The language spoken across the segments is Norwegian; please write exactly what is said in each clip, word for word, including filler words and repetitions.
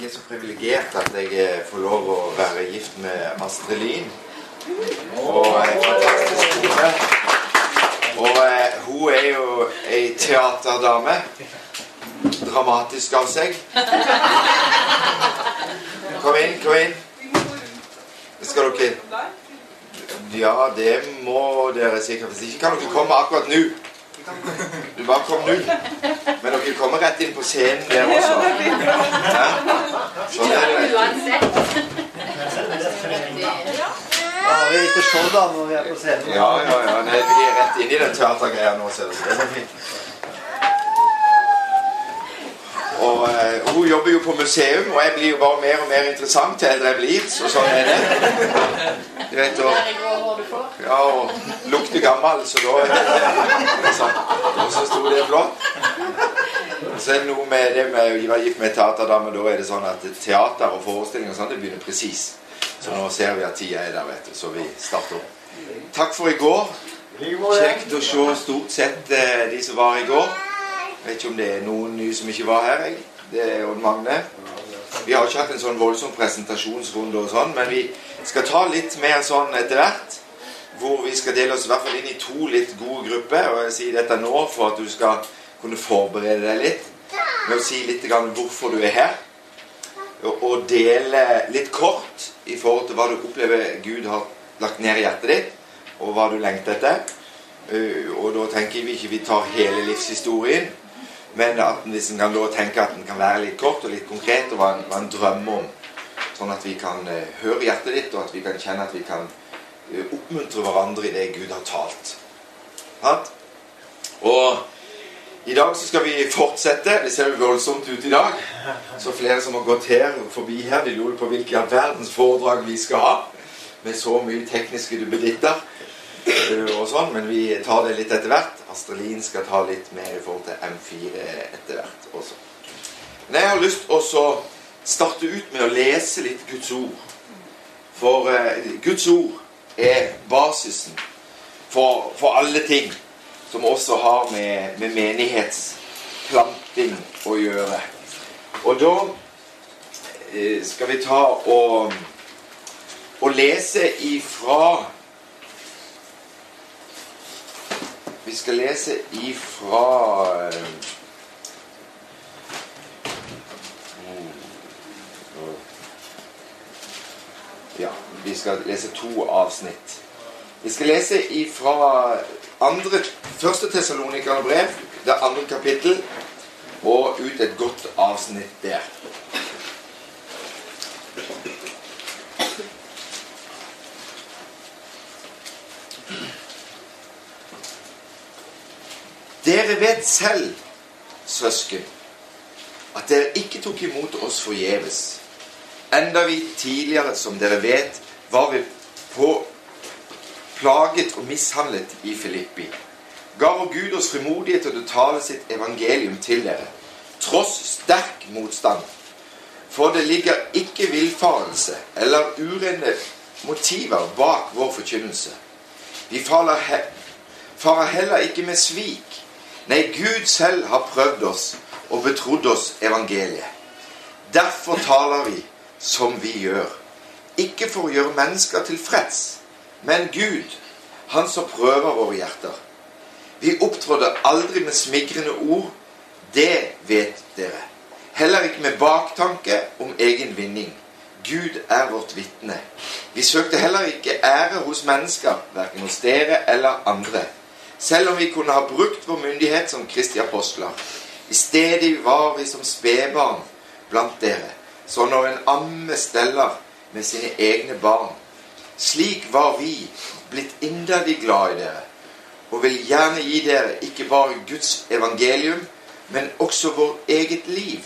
litt så privilegert at jeg får lov å være gift med Astrid Lien. Og en fantastisk kone. Og eh, hun er jo en teaterdame. Dramatisk av seg. Kom inn, kom inn. Skal dere... Ja, det må dere sikkert. Hvis ikke kan dere komme akkurat nå. Du bare kom nå. Men dere kommer rett inn på scenen der også. Ja? Sånn er det. Ja, vi er ikke så da når vi er på scenen. Ja, ja, ja. Nei, vi er rett inn i den teatergreia nå, ser du. Det er fint. Og eh, hun jobber jo på museum, og jeg blir jo bare mer og mer interessant til eldre jeg blir, så sånn er det. Du vet, og, ja, og lukter gammel, så da er det sånn. Og så stod det flott. Og så er det noe med det med å være gift med teaterdame, da er det sånn at teater og forestilling og sånn, det begynner precis. Så nå ser vi at tida er der, vet du, så vi starter opp. Takk for i går. Kjekt å se stort sett eh, de som var i går. Jeg vet ikke om det er noen nye som ikke var her, jeg. Det er Odd Magne. Vi har ikke hatt en sånn voldsom presentasjonsrunde og sånn, men vi skal ta litt mer sånn etter hvert, hvor vi skal dele oss i hvert fall inn i to litt gode grupper, og jeg sier dette nå for at du skal kunne forberede deg litt, med å si litt grann hvorfor du er her, og dele litt kort i forhold til hva du opplever Gud har lagt ned i hjertet ditt, og hva du lengter etter. Og da tenker vi ikke vi tar hele livshistorien, men at en liksom kan da tenke at den kan være litt kort og litt konkret, og hva en, hva en drømmer om. Sånn at vi kan uh, høre hjertet ditt, og at vi kan kjenne at vi kan uh, oppmuntre hverandre i det Gud har talt. Right? Og i dag så skal vi fortsette. Det ser jo voldsomt ut i dag. Så flere som har gått her og forbi her, de lurer på hvilke verdens foredrag vi skal ha, med så mye tekniske duppeditter. Og sånn, men vi tar det litt etter hvert. Astrid Lien skal ta litt mer i forhold til M fire etter hvert også. Men jeg har lyst å starte ut med å lese litt Guds ord. For uh, Guds ord er basisen for, for alle ting som også har med, med menighetsplanting å gjøre. Og da uh, skal vi ta og, og lese ifra Vi skal lese ifra Ja, vi skal lese to avsnitt. Vi skal lese ifra andre, første Thessalonikerne brev, det andre kapittel, og ut et godt avsnitt der. Dere vet selv, søsken, at dere ikke tok imot oss forgjeves. Enda vi tidligere, som dere vet, var vi på plaget og mishandlet i Filippi. Ga vår Gud oss frimodighet til å tale sitt evangelium til dere, tross sterk motstand. For det ligger ikke villfarelse eller urene motiver bak vår forkynnelse. Vi farer, he farer heller ikke med svik. Nei, Gud selv har prøvd oss og betrodd oss evangeliet. Derfor taler vi som vi gjør. Ikke for å gjøre mennesker tilfreds, men Gud, han som prøver våre hjerter. Vi opptrådde aldri med smigrende ord, det vet dere. Heller ikke med baktanke om egen vinning. Gud er vårt vitne. Vi søkte heller ikke ære hos mennesker, hverken hos dere eller andre. Selv om vi kunne ha brukt vår myndighet som Kristi apostler. I stedet var vi som spedbarn blant dere, så når en amme steller med sine egne barn. Slik var vi blitt inderlig glad i dere, og vil gjerne gi dere ikke bare Guds evangelium, men også vår eget liv.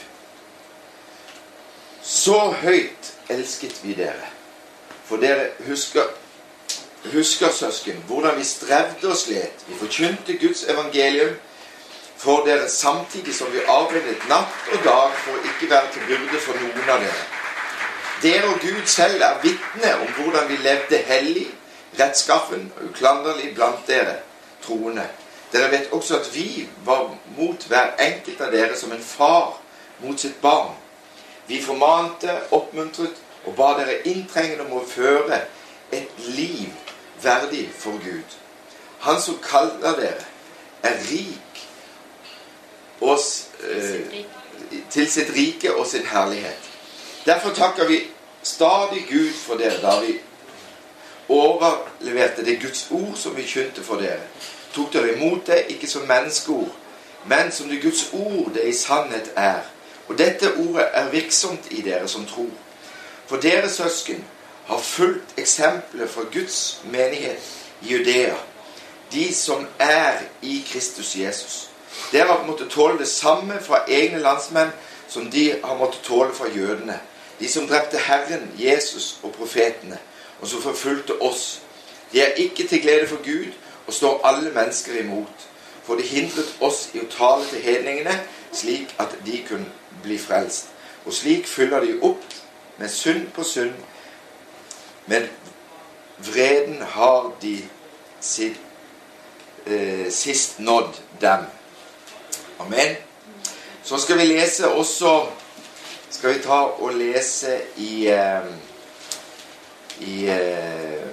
Så høyt elsket vi dere, for dere husker Husker, søsken, hvordan vi strevde og slet. Vi forkynte Guds evangelium for dere samtidig som vi arbeidet natt og dag for å ikke være til byrde for noen av dere. Dere og Gud selv er vitne om hvordan vi levde hellig, rettskaffen og uklanderlig blant dere troende. Dere vet også at vi var mot hver enkelt av dere som en far mot sitt barn. Vi formante, oppmuntret og ba dere inntrengende om å føre et liv verdig for Gud. Han som kaller dere, er rik oss, eh, til sitt rike og sin herlighet. Derfor takker vi stadig Gud for dere, da vi overleverte det Guds ord som vi kjente for dere. Tok dere imot det, ikke som menneskeord, men som det Guds ord det i sannhet er. Og dette ordet er virksomt i dere som tror. For dere søsken har fulgt eksempler fra Guds menighet i Judea, de som er i Kristus Jesus. Dere har måttet tåle det samme fra egne landsmenn som de har måttet tåle fra jødene, de som drepte Herren, Jesus og profetene, og som forfulgte oss. De er ikke til glede for Gud og står alle mennesker imot, for de hindret oss i å tale til hedningene slik at de kunne bli frelst. Og slik fyller de opp med synd på synd, men vreden har de sitt, eh, sist nådd dem. Amen. Så skal vi lese også, skal vi ta og lese i, eh, i eh,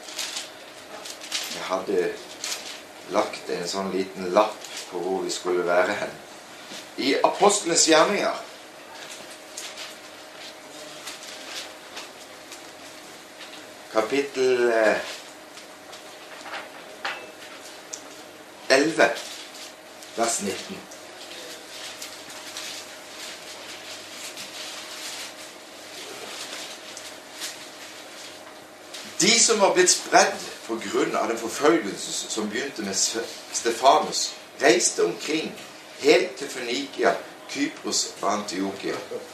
jeg hadde lagt en sånn liten lapp på hvor vi skulle være hen. I Apostlenes gjerninger, kapittel elleve, vers nitten. De som var blitt spredd på grunn av den forfølgelse som begynte med Stefanus, reiste omkring helt til Fønikia, Kypros og Antiokia.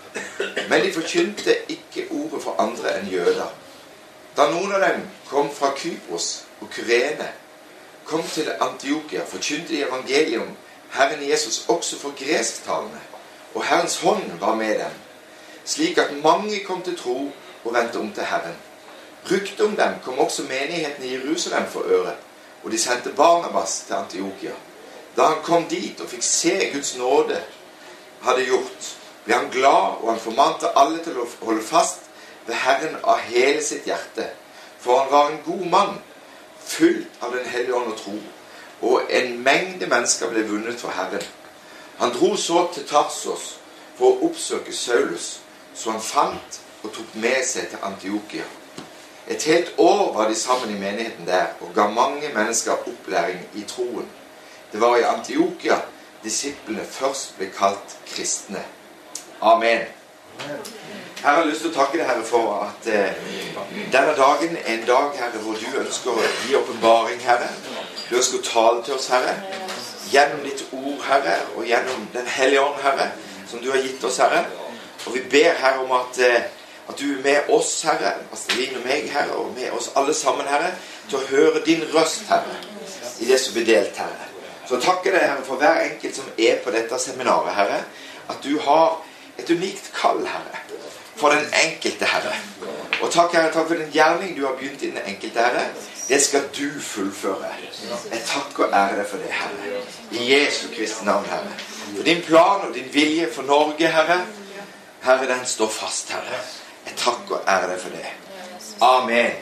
Men de forkynte ikke ordet for andre enn jøder. Da noen av dem kom fra Kypros og Kyrene, kom til Antiokia, forkynte de evangeliet om Herren Jesus også for gresktalende, og Herrens hånd var med dem, slik at mange kom til tro og vendte om til Herren. Ryktet om dem kom også menigheten i Jerusalem for øre, og de sendte Barnabas til Antiokia. Da han kom dit og fikk se Guds nåde hadde gjort, ble han glad, og han formante alle til å holde fast ved Herren av hele sitt hjerte. For han var en god mann, fylt av den hellige ånd og tro, og en mengde mennesker ble vunnet for Herren. Han dro så til Tarsos for å oppsøke Saulus, så han fant og tok med seg til Antiokia. Et helt år var de sammen i menigheten der, og ga mange mennesker opplæring i troen. Det var i Antiokia disiplene først ble kalt kristne. Amen. Herre, jeg har lyst til å takke deg, Herre, for at eh, denne dagen er en dag, Herre, hvor du ønsker å gi åpenbaring, Herre. Du ønsker å tale til oss, Herre, gjennom ditt ord, Herre, og gjennom den hellige ånd, Herre, som du har gitt oss, Herre. Og vi ber, Herre, om at eh, at du er med oss, Herre, Asteline og meg, Herre, og med oss alle sammen, Herre, til å høre din røst, Herre, i det som blir delt, Herre. Så takker deg, Herre, for hver enkelt som er på dette seminaret, Herre, at du har et unikt kall, Herre, for den enkelte, Herre. Og takk, Herre, takk for den gjerning du har begynt i den enkelte, Herre. Det skal du fullføre. Jeg takker og ærer deg for det, Herre. I Jesu Kristi navn, Herre. For din plan og din vilje for Norge, Herre, Herre, den står fast, Herre. Jeg takker og ærer deg for det. Amen.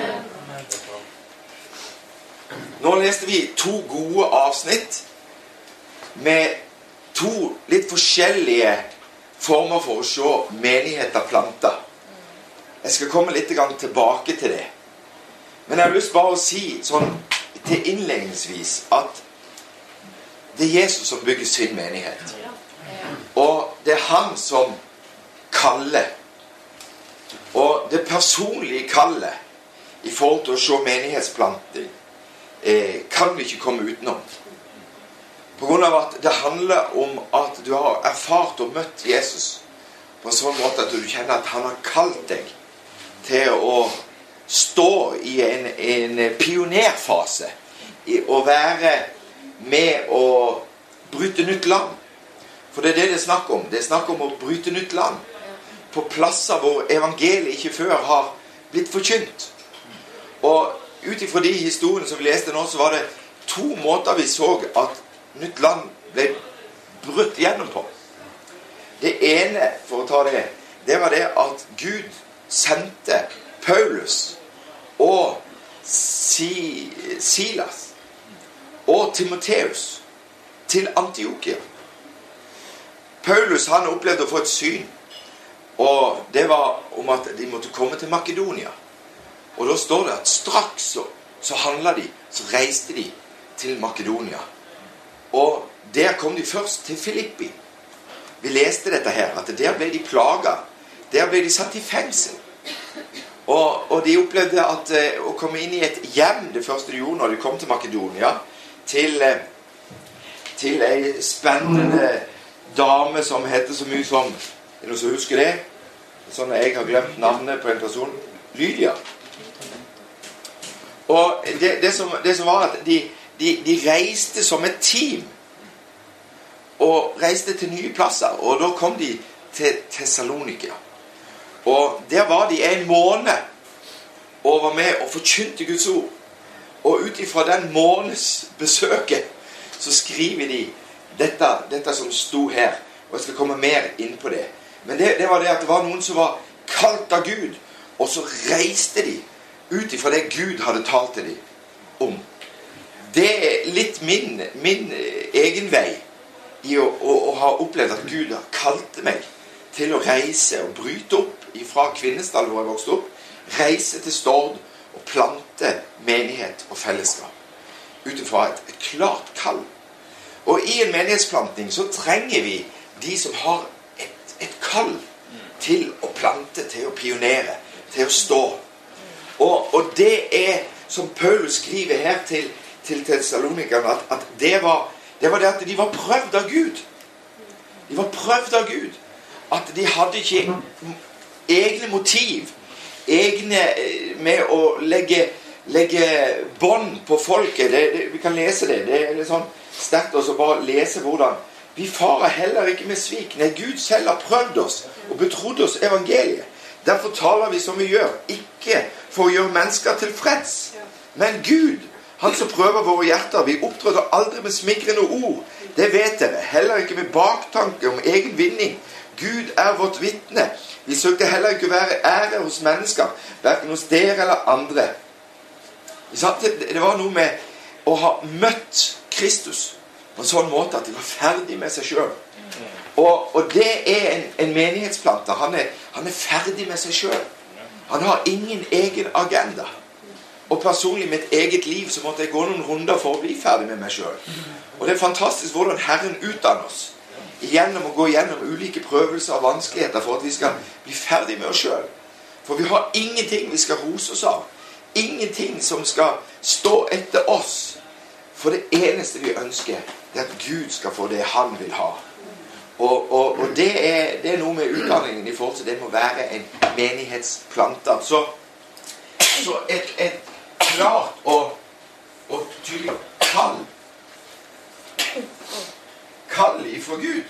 Nå leste vi to gode avsnitt med to litt forskjellige former for å se menigheter planta. Jeg skal komme litt tilbake til det. Men jeg har lyst bare å si sånn til innledningsvis at det er Jesus som bygger sin menighet. Og det er han som kaller. Og det personlige kallet i forhold til å se menighetsplanting eh, kan vi ikke komme utenom. På grunn av at det handler om at du har erfart og møtt Jesus på en sånn måte at du kjenner at han har kalt deg til å stå i en, en pionerfase, i å være med å bryte nytt land. For det er det det er snakk om. Det er snakk om å bryte nytt land på plasser hvor evangeliet ikke før har blitt forkynt. Og ut ifra de historiene som vi leste nå, så var det to måter vi så at nytt land ble brutt gjennom på. Det ene, for å ta det, det var det at Gud sendte Paulus og si, Silas og Timotheus til Antiokia. Paulus han opplevde å få et syn, og det var om at de måtte komme til Makedonia. Og da står det at straks så, så handlet de, så reiste de til Makedonia. Og der kom de først til Filippi. Vi leste dette her, at der ble de plaget. Der ble de satt i fengsel. Og, og de opplevde at uh, å komme inn i et hjem, det første de gjorde når de kom til Makedonia, til, uh, til en spennende dame som heter så mye som, er det noen som husker det? Sånn at jeg har glemt navnet på en person. Lydia. Og det, det, som, det som var at de, de, de reiste som et team, og reiste til nye plasser, og da kom de til Thessalonika. Og der var de en måned og var med og forkynte Guds ord. Og ut ifra den måneds besøket så skriver de dette, dette som sto her, og jeg skal komme mer inn på det. Men det, det var det at det var noen som var kalt av Gud, og så reiste de ut ifra det Gud hadde talt til dem om. Det er litt min, min egen vei i å, å, å ha opplevd at Gud har kalt meg til å reise og bryte opp fra Kvinesdal hvor jeg vokste opp, reise til Stord og plante menighet og fellesskap utifra et, et klart kall. Og i en menighetsplanting så trenger vi de som har et, et kall til å plante, til å pionere, til å stå. Og, og det er som Paulus skriver her til, til Thessalonikerne, at, at det, var, det var det at de var prøvd av Gud. De var prøvd av Gud. At de hadde ikke egne motiv, egne med å legge, legge bånd på folket. Det, det, vi kan lese det. Det er litt sånn sterkt å bare lese hvordan vi farer heller ikke med svik. Nei, Gud selv har prøvd oss og betrodd oss evangeliet. Derfor taler vi som vi gjør, ikke for å gjøre mennesker tilfreds. Men Gud, han som prøver våre hjerter, vi opptrådte aldri med smigrende ord. Det vet dere, heller ikke med baktanke om egen vinning. Gud er vårt vitne. Vi søkte heller ikke være ære hos mennesker, hverken hos dere eller andre. Det var noe med å ha møtt Kristus på en sånn måte at de var ferdig med seg selv. Og, og det er en, en menighetsplanter. Han er, han er ferdig med seg selv. Han har ingen egen agenda. Og personlig i mitt eget liv så måtte jeg gå noen runder for å bli ferdig med meg selv. Og det er fantastisk hvordan Herren utdanner oss gjennom å gå gjennom ulike prøvelser og vanskeligheter for at vi skal bli ferdig med oss selv. For vi har ingenting vi skal rose oss av. Ingenting som skal stå etter oss. For det eneste vi ønsker, det er at Gud skal få det han vil ha. Og, og, og det, er, det er noe med utdanningen i forhold til det må være en menighetsplanter. Så, så et, et klart og, og tydelig kall. Kall ifra Gud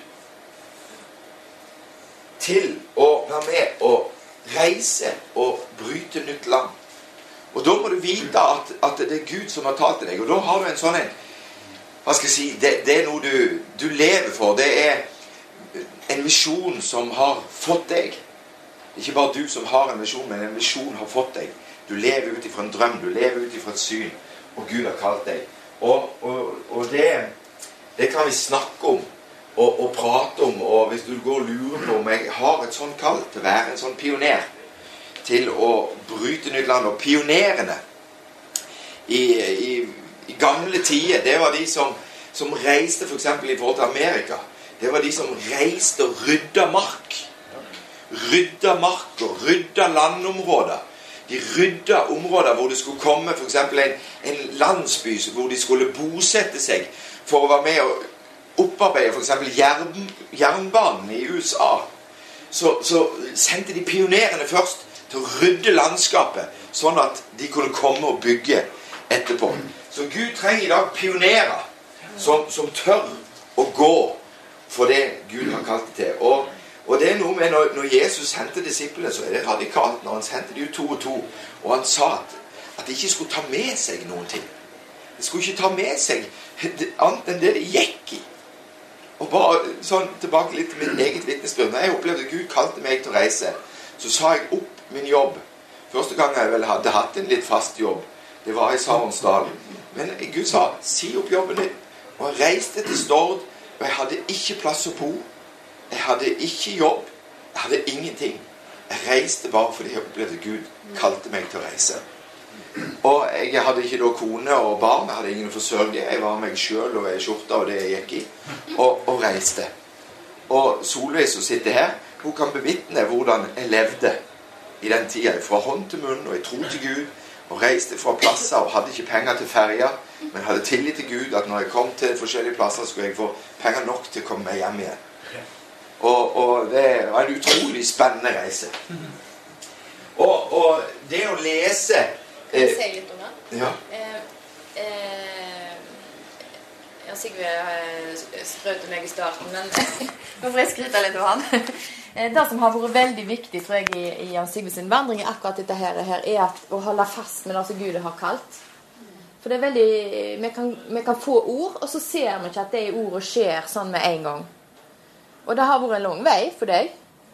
til å være med og reise og bryte nytt land. Og da må du vite at, at det er Gud som har talt til deg. Og da har du en sånn en, hva skal jeg si, det, det er noe du, du lever for. Det er en visjon som har fått deg. Ikke bare du som har en visjon, men en visjon har fått deg. Du lever ut ifra en drøm, du lever ut ifra et syn, og Gud har kalt deg. Og, og, og det, det kan vi snakke om og, og prate om, og hvis du går og lurer på om jeg har et sånn kall til å være en sånn pioner, til å bryte nytt land, og pionerene i, i, i gamle tider, det var de som, som reiste for eksempel i forhold til Amerika. Det var de som reiste og rydda mark. Rydda mark og rydda landområder. De rydda områder hvor det skulle komme for eksempel en, en landsby hvor de skulle bosette seg for å være med og opparbeide for eksempel jern, jernbanen i U S A. Så, så sendte de pionerene først til å rydde landskapet, sånn at de kunne komme og bygge etterpå. Så Gud trenger i dag pionerer som, som tør å gå for det Gud har kalt det til. Og, og det er noe med når, når Jesus sendte disiplene, så er det radikalt når han sendte de ut to og to, og han sa at, at de ikke skulle ta med seg noen ting. De skulle ikke ta med seg annet enn det de gikk i. Og bare sånn tilbake litt til mitt eget vitnesbyrd. Når jeg opplevde at Gud kalte meg til å reise, så sa jeg opp min jobb. Første gang jeg vel hadde hatt en litt fast jobb, det var i Saronsdal. Men Gud sa, si opp jobben din. Og jeg reiste til Stord, og jeg hadde ikke plass å bo. Jeg hadde ikke jobb. Jeg hadde ingenting. Jeg reiste bare fordi jeg opplevde at Gud kalte meg til å reise. Og jeg hadde ikke da kone og barn. Jeg hadde ingen å forsørge. Jeg var meg selv og jeg skjorta og det jeg gikk i. Og, og reiste. Og Solveig som sitter her, hun kan bevitne hvordan jeg levde i den tiden. Fra hånd til munn, og jeg tro til Gud. Og reiste fra plasser og hadde ikke penger til ferja, men hadde tillit til Gud at når jeg kom til forskjellige plasser, skulle jeg få penger nok til å komme meg hjem igjen. Og, og det var en utrolig spennende reise. Og, og det å lese Kan jeg si litt om det? Ja. Eh, eh, ja, Sigve eh, sprøyte meg i starten, men nå får jeg skryte litt over han. Det som har vært veldig viktig, tror jeg, i, i Jan Sigve sin vandring, er akkurat dette her, her er at, å holde fast med det som Gud har kalt. For det er veldig, vi kan, vi kan få ord, og så ser vi ikke at det ordet skjer sånn med en gang. Og det har vært en lang vei for deg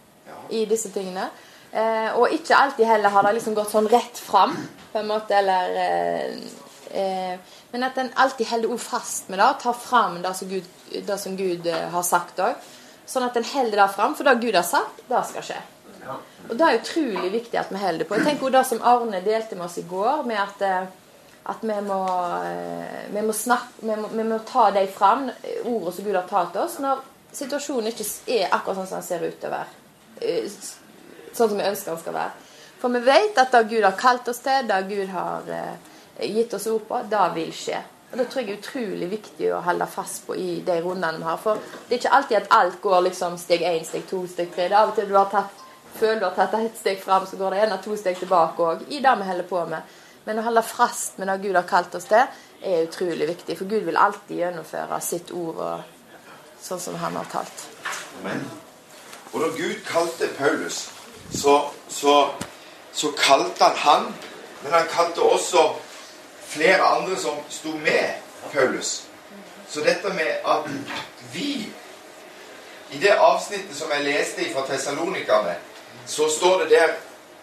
i disse tingene. Eh, og ikke alltid heller har det liksom gått sånn rett fram, på en måte, eller... Eh, eh, men at den alltid holder ord fast med det, og tar fram det som Gud, det som Gud eh, har sagt også. Sånn at den holder det fram, for det Gud har sagt, det skal skje. Og det er utrolig viktig at vi holder det på. Jeg tenker også det som Arne delte med oss i går, med at, at vi, må, vi, må snakke, vi, må, vi må ta dem fram, ordene som Gud har talt oss, når situasjonen ikke er akkurat sånn som den ser ut til å være. Sånn som vi ønsker den skal være. For vi vet at det Gud har kalt oss til, det Gud har gitt oss ord på, det vil skje. Og det tror jeg er utrolig viktig å holde fast på i de rundene vi har. For det er ikke alltid at alt går liksom steg én, steg to, steg tre. Det er av og til du har tatt, føler du har tatt et steg frem, så går det gjerne to steg tilbake også, i det vi holder på med. Men å holde fast med det Gud har kalt oss til, er utrolig viktig. For Gud vil alltid gjennomføre sitt ord, og, sånn som han har talt. Amen. Og når Gud kalte Paulus, så, så, så kalte han han, men han kalte også flere andre som sto med Paulus. Så dette med at vi, i det avsnittet som jeg leste fra Thessalonikerne, så står det der,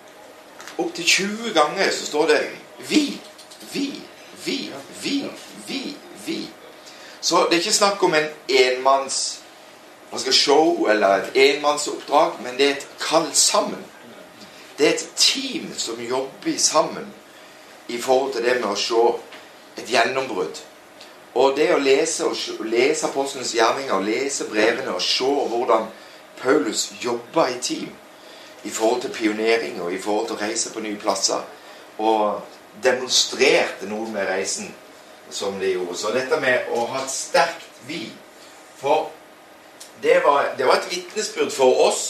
opp til tjue ganger, så står det vi, vi, vi, vi, vi, vi. Så det er ikke snakk om en enmanns, hva skal show, eller et enmannsoppdrag, men det er et kall sammen. Det er et team som jobber sammen, i forhold til det med å se et gjennombrudd. Og det å lese, og lese apostlenes gjerninger, og lese brevene, og se hvordan Paulus jobber i team, i forhold til pionering, og i forhold til å reise på nye plasser, og demonstrerte noe med reisen, som de gjorde. Så dette med å ha et sterkt vi, for det var, det var et vitnesbyrd for oss,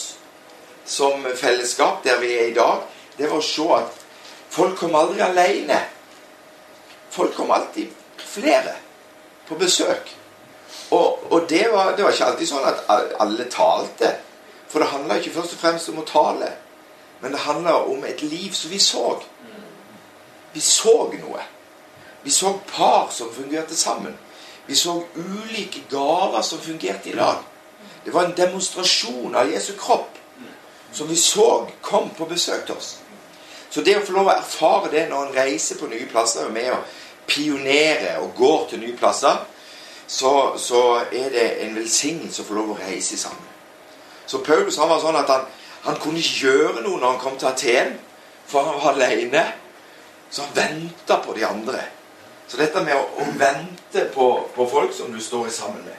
som fellesskap, der vi er i dag, det var å se at folk kom aldri alene. Folk kom alltid flere på besøk. Og, og det, var, det var ikke alltid sånn at alle talte. For det handlet ikke først og fremst om å tale. Men det handlet om et liv som vi så. Vi så noe. Vi så par som fungerte sammen. Vi så ulike gaver som fungerte i lag. Det var en demonstrasjon av Jesu kropp som vi så kom på besøk til oss. Så det å få lov å erfare det når en reiser på nye plasser, og med å pionere og går til nye plasser, så, så er det en velsignelse å få lov å reise sammen. Så Paulus han var sånn at han, han kunne ikke gjøre noe når han kom til Aten, for han var alene. Så han ventet på de andre. Så dette med å, å vente på, på folk som du står sammen med.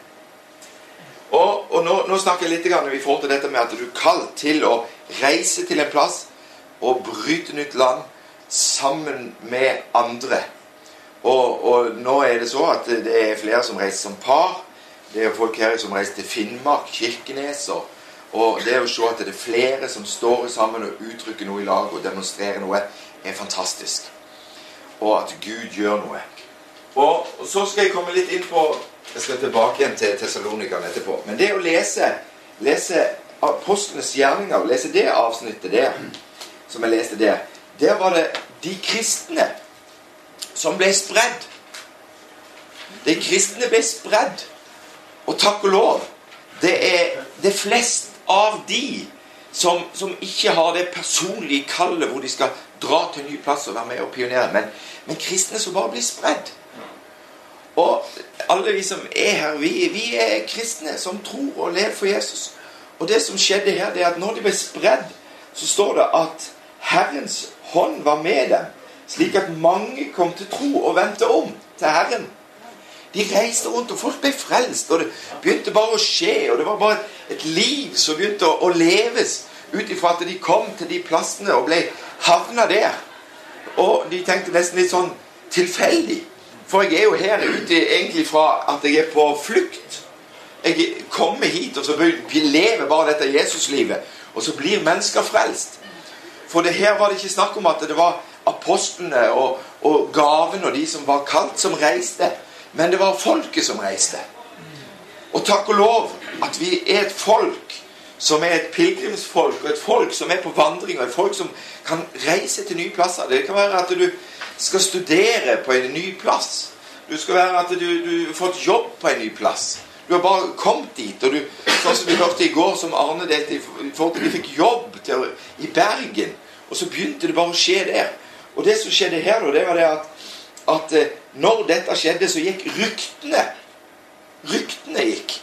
Og, og nå, nå snakker jeg litt grann i forhold til dette med at du er kalt til å reise til en plass, og bryte nytt land sammen med andre. Og, og nå er det så at det er flere som reiser som par. Det er folk her som reiser til Finnmark, Kirkenes. Og, og det er å se at det er flere som står sammen og uttrykker noe i lag og demonstrerer noe, er fantastisk. Og at Gud gjør noe. Og, og så skal jeg komme litt inn på, jeg skal tilbake igjen til Thessalonikerne etterpå. Men det å lese, lese apostlenes gjerninger, lese det avsnittet der, som jeg leste der, der var det de kristne som ble spredd. De kristne ble spredd. Og takk og lov, det er, det er flest av de som, som ikke har det personlige kallet hvor de skal dra til en ny plass og være med og pionere, men, men kristne som bare blir spredd. Og alle vi som er her, vi, vi er kristne som tror og lever for Jesus. Og det som skjedde her, det er at når de ble spredd, så står det at Herrens hånd var med dem, slik at mange kom til tro og vendte om til Herren. De reiste rundt, og folk ble frelst, og det begynte bare å skje, og det var bare et, et liv som begynte å, å leves, ut ifra at de kom til de plassene og ble havna der. Og de tenkte nesten litt sånn tilfeldig, for jeg er jo her ute egentlig fra at jeg er på flukt. Jeg kommer hit, og så lever bare dette Jesuslivet, og så blir mennesker frelst. For det her var det ikke snakk om at det var apostlene og, og gaven og de som var kalt som reiste, men det var folket som reiste. Og takk og lov at vi er et folk som er et pilgrimsfolk, og et folk som er på vandring, og et folk som kan reise til nye plasser. Det kan være at du skal studere på en ny plass. Det skal være at du, du har fått jobb på en ny plass. Du har bare kommet dit, og du, sånn som vi hørte i går, som Arne delte, i forhold til de fikk jobb til, i Bergen, og så begynte det bare å skje der. Og det som skjedde her, det var det at, at når dette skjedde, så gikk ryktene, ryktene gikk,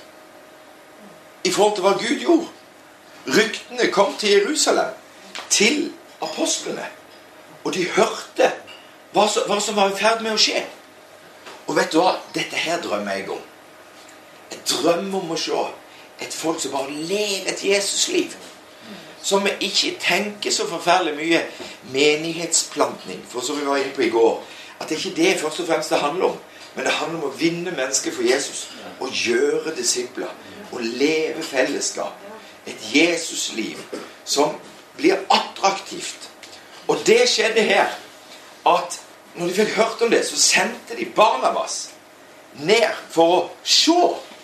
i forhold til hva Gud gjorde. Ryktene kom til Jerusalem, til apostlene, og de hørte hva som, hva som var i ferd med å skje. Og vet du hva? Dette her drømmer jeg om. Jeg drømmer om å se et folk som bare lever et Jesusliv, som ikke tenker så forferdelig mye menighetsplantning, for som vi var inne på i går, at det ikke det først og fremst det handler om, men det handler om å vinne mennesker for Jesus, og gjøre disipler, og leve fellesskap, et Jesusliv som blir attraktivt. Og det skjedde her, at når de fikk hørt om det, så sendte de Barnabas ned for å se.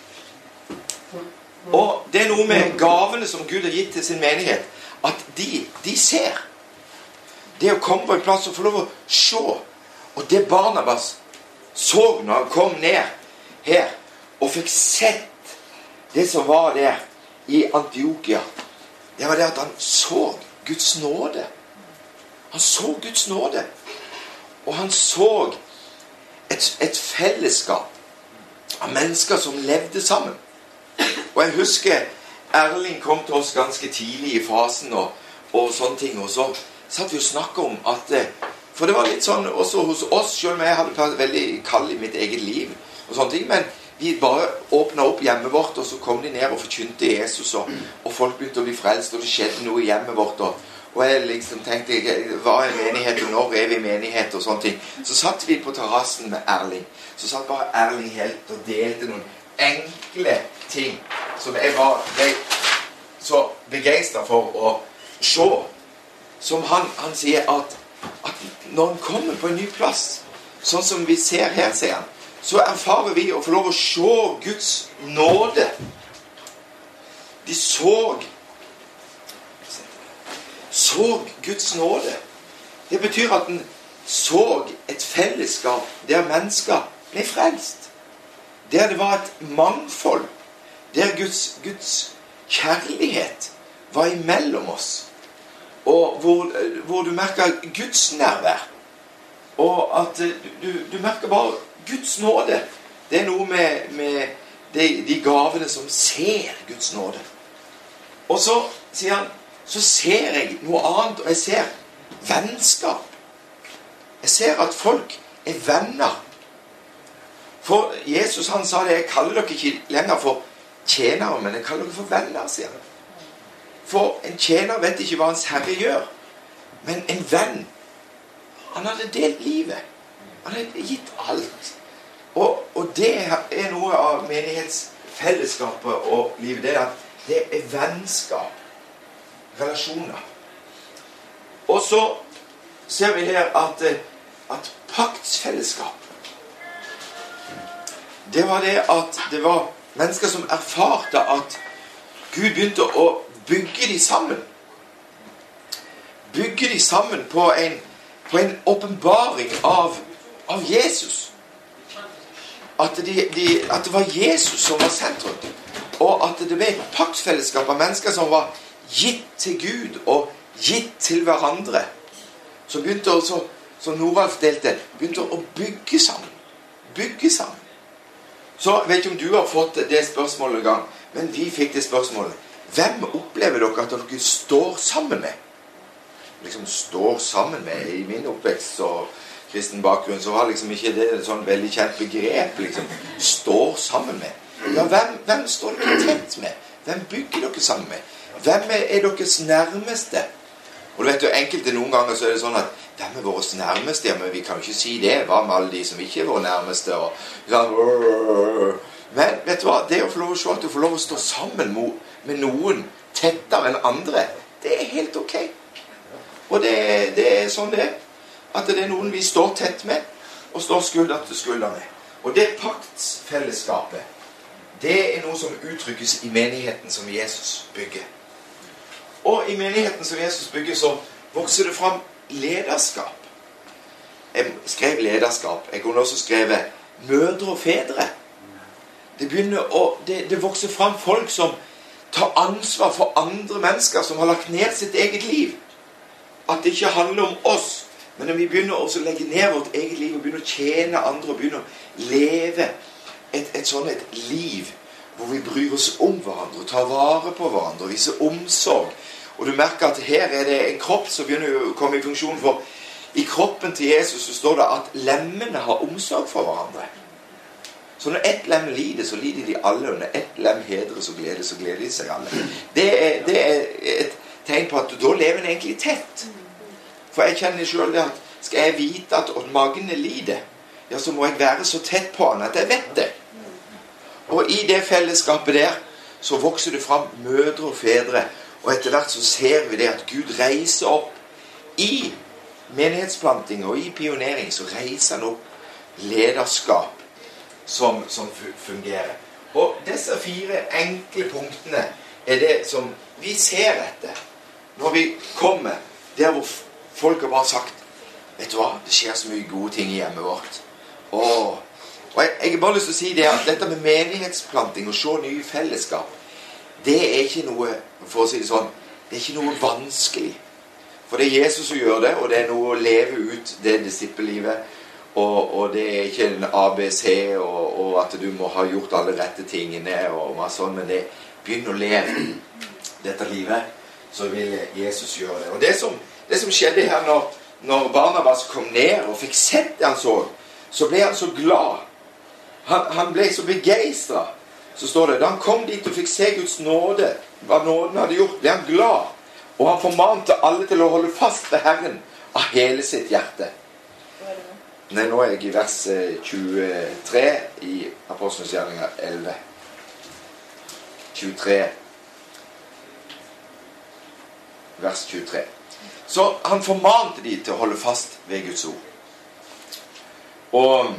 Og det er noe med gavene som Gud har gitt til sin menighet, at de, de ser. Det å komme på en plass og få lov å se. Og det Barnabas så når han kom ned her, og fikk sett det som var der i Antiokia, det var det at han så Guds nåde. Han så Guds nåde. Og han så et, et fellesskap av mennesker som levde sammen. Og jeg husker Erling kom til oss ganske tidlig i fasen og, og sånne ting, og så satt vi og snakket om at, for det var litt sånn også hos oss, selv om jeg hadde vært veldig kald i mitt eget liv og sånne ting, men vi bare åpnet opp hjemmet vårt, og så kom de ned og forkynte Jesus, og, og folk begynte å bli frelst, og det skjedde noe i hjemmet vårt, og, og jeg liksom tenkte, hva er menighet, og når er vi menighet, og sånne ting. Så satt vi på terrassen med Erling, så satt bare Erling helt og delte noen enkle ting som jeg var ble så begeistret for å se. Som han, han sier at, at når han kommer på en ny plass, sånn som vi ser her, sier han, så erfarer vi å få lov å se Guds nåde. De så så Guds nåde. Det betyr at den så et fellesskap der mennesker ble frelst. Der det var et mangfold. Der Guds, Guds kjærlighet var imellom oss. Og hvor, hvor du merker Guds nærvær. Og at du, du merker bare Guds nåde. Det er noe med, med de, de gavene som ser Guds nåde. Og så sier han, så ser jeg noe annet, og jeg ser vennskap. Jeg ser at folk er venner. For Jesus han sa det, jeg kaller dere ikke lenger for tjenere, men jeg kaller dere for venner, sier han. For en tjener vet ikke hva hans herre gjør. Men en venn, han hadde delt livet. Han hadde gitt alt. Og, og det er noe av menighetsfellesskapet og livet. Det er at det er vennskap. Relasjoner. Og så ser vi her at, at paktsfellesskap, det var det at det var mennesker som erfarte at Gud begynte å bygge de sammen. Bygge de sammen på en, på en åpenbaring av, av Jesus. At, de, de, at det var Jesus som var sentrum. og at det ble et paktsfellesskap av mennesker som var gitt til Gud og gitt til hverandre, som begynte også, som Noralf delte, begynte å bygge sammen. Bygge sammen. Så jeg vet ikke om du har fått det spørsmålet en gang, men vi fikk det spørsmålet. Hvem opplever dere at dere står sammen med? Liksom står sammen med. I min oppvekst og kristen bakgrunn så var liksom ikke det et sånn veldig kjent begrep, liksom. Står sammen med. Ja, hvem, hvem står dere tett med? Hvem bygger dere sammen med? Hvem er, er deres nærmeste? Og du vet jo, enkelte noen ganger så er det sånn at hvem er våres nærmeste? Ja, men vi kan jo ikke si det. Hva med alle de som ikke er våre nærmeste? Og, sånn, men vet du hva? Det å få lov å se at du får lov å stå sammen med noen tettere enn andre, det er helt ok. Og det, det er sånn det er. At det er noen vi står tett med, og står skulder til skulder med. Og det paktsfellesskapet, det er noe som uttrykkes i menigheten som Jesus bygger. Og i menigheten som Jesus bygger, så vokser det fram lederskap. Jeg skrev lederskap. Jeg kunne også skrevet mødre og fedre. Det begynner å, det, det vokser fram folk som tar ansvar for andre mennesker som har lagt ned sitt eget liv. At det ikke handler om oss, men når vi begynner også å legge ned vårt eget liv og begynner å tjene andre og begynner å leve et, et sånn et liv hvor vi bryr oss om hverandre og tar vare på hverandre og viser omsorg. Og du merker at her er det en kropp som begynner å komme i funksjon, for i kroppen til Jesus så står det at lemmene har omsorg for hverandre. Så når ett lem lider, så lider de alle, og når ett lem hedrer, så gleder, så gleder de seg alle. Det er, det er et tegn på at da lever en egentlig tett. For jeg kjenner selv det at skal jeg vite at magen lider, ja, så må jeg være så tett på han at jeg vet det. Og i det fellesskapet der så vokser det fram mødre og fedre, og etter hvert så ser vi det at Gud reiser opp i menighetsplanting og i pionering, så reiser han opp lederskap som, som fungerer. Og disse fire enkle punktene er det som vi ser etter når vi kommer der hvor folk har bare sagt, vet du hva, det skjer så mye gode ting i hjemmet vårt. Åh. Og jeg, jeg har bare lyst til å si det at dette med menighetsplanting og se nye fellesskap, det er ikke noe, for å si det sånn, det er ikke noe vanskelig. For det er Jesus som gjør det, og det er noe å leve ut det disippellivet, og, og det er ikke en A B C, og, og at du må ha gjort alle rette tingene, og masse sånn, men det begynner å leve dette livet, så vil Jesus gjøre det. Og det som, det som skjedde her når, når Barnabas kom ned og fikk sett det han så, så ble han så glad. Han, han ble så begeistret. Så står det, da han kom dit og fikk se Guds nåde, hva nåden hadde gjort, ble han glad. Og han formante alle til å holde fast ved Herren av hele sitt hjerte. Nei, nå er jeg i vers tjuetre i Apostlenes gjerninger elleve. tjuetre. Vers tjuetre. Så han formante de til å holde fast ved Guds ord. Og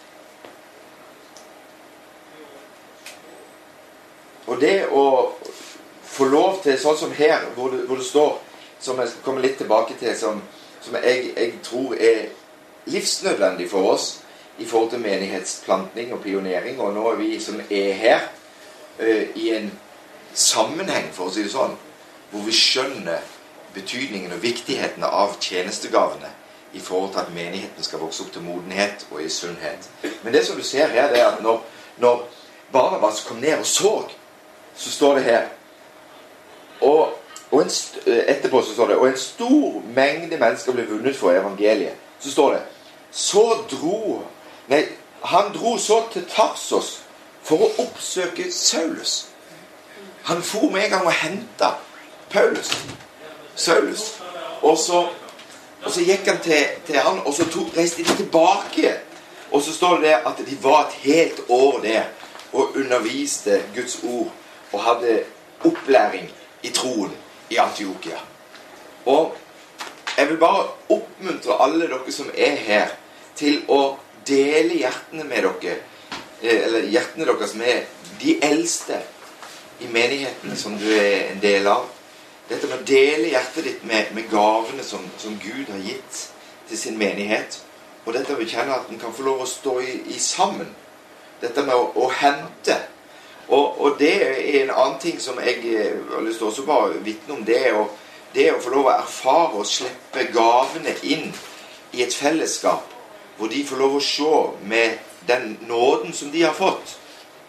Og det å få lov til, sånn som her, hvor det, hvor det står, som jeg skal komme litt tilbake til, som, som jeg, jeg tror er livsnødvendig for oss i forhold til menighetsplantning og pionering, og nå er vi som er her uh, i en sammenheng, for å si det sånn, hvor vi skjønner betydningen og viktigheten av tjenestegavene i forhold til at menigheten skal vokse opp til modenhet og i sunnhet. Men det som du ser her, det er at når, når Barnabas kom ned og så, så står det her, og, og en, etterpå så står det, og en stor mengde mennesker ble vunnet for evangeliet. Så står det, så dro, nei, han dro så til Tarsos for å oppsøke Saulus. Han for med en gang og hentet Paulus, Saulus, og så, og så gikk han til, til han, og så tog, reiste de tilbake, og så står det at de var et helt år der, og underviste Guds ord, og hadde opplæring i troen i Antiokia. Og jeg vil bare oppmuntre alle dere som er her til å dele hjertene med dere, eller hjertene deres med de eldste i menigheten som du er en del av. Dette med å dele hjertet ditt med, med gavene som, som Gud har gitt til sin menighet. Og dette vil kjenne at den kan få lov å stå i, i sammen. Dette med å, å hente Og, og det er en annen ting som jeg har lyst til også bare vitne om, det er å, det er å få lov å erfare og slippe gavene inn i et fellesskap, hvor de får lov å se med den nåden som de har fått.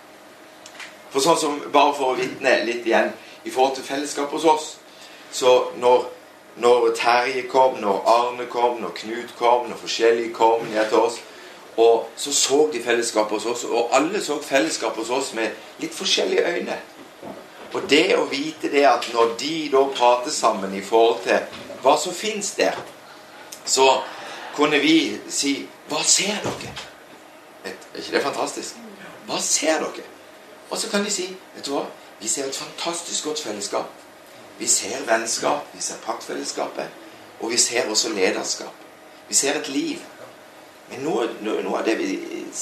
For sånn som, bare for å vitne litt igjen, i forhold til fellesskap hos oss, så når, når Terje kom, når Arne kom, når Knut kom, når forskjellige kom ned til oss, og så så de fellesskap hos oss, og alle så fellesskap hos oss med litt forskjellige øyne. Og det å vite det at når de da prater sammen i forhold til hva som finnes der, så kunne vi si, hva ser dere? Er ikke det fantastisk? Hva ser dere? Og så kan de si, vet du hva? Vi ser et fantastisk godt fellesskap. Vi ser vennskap, vi ser paktfellesskapet, og vi ser også lederskap. Vi ser et liv. Men noe, noe, noe av det vi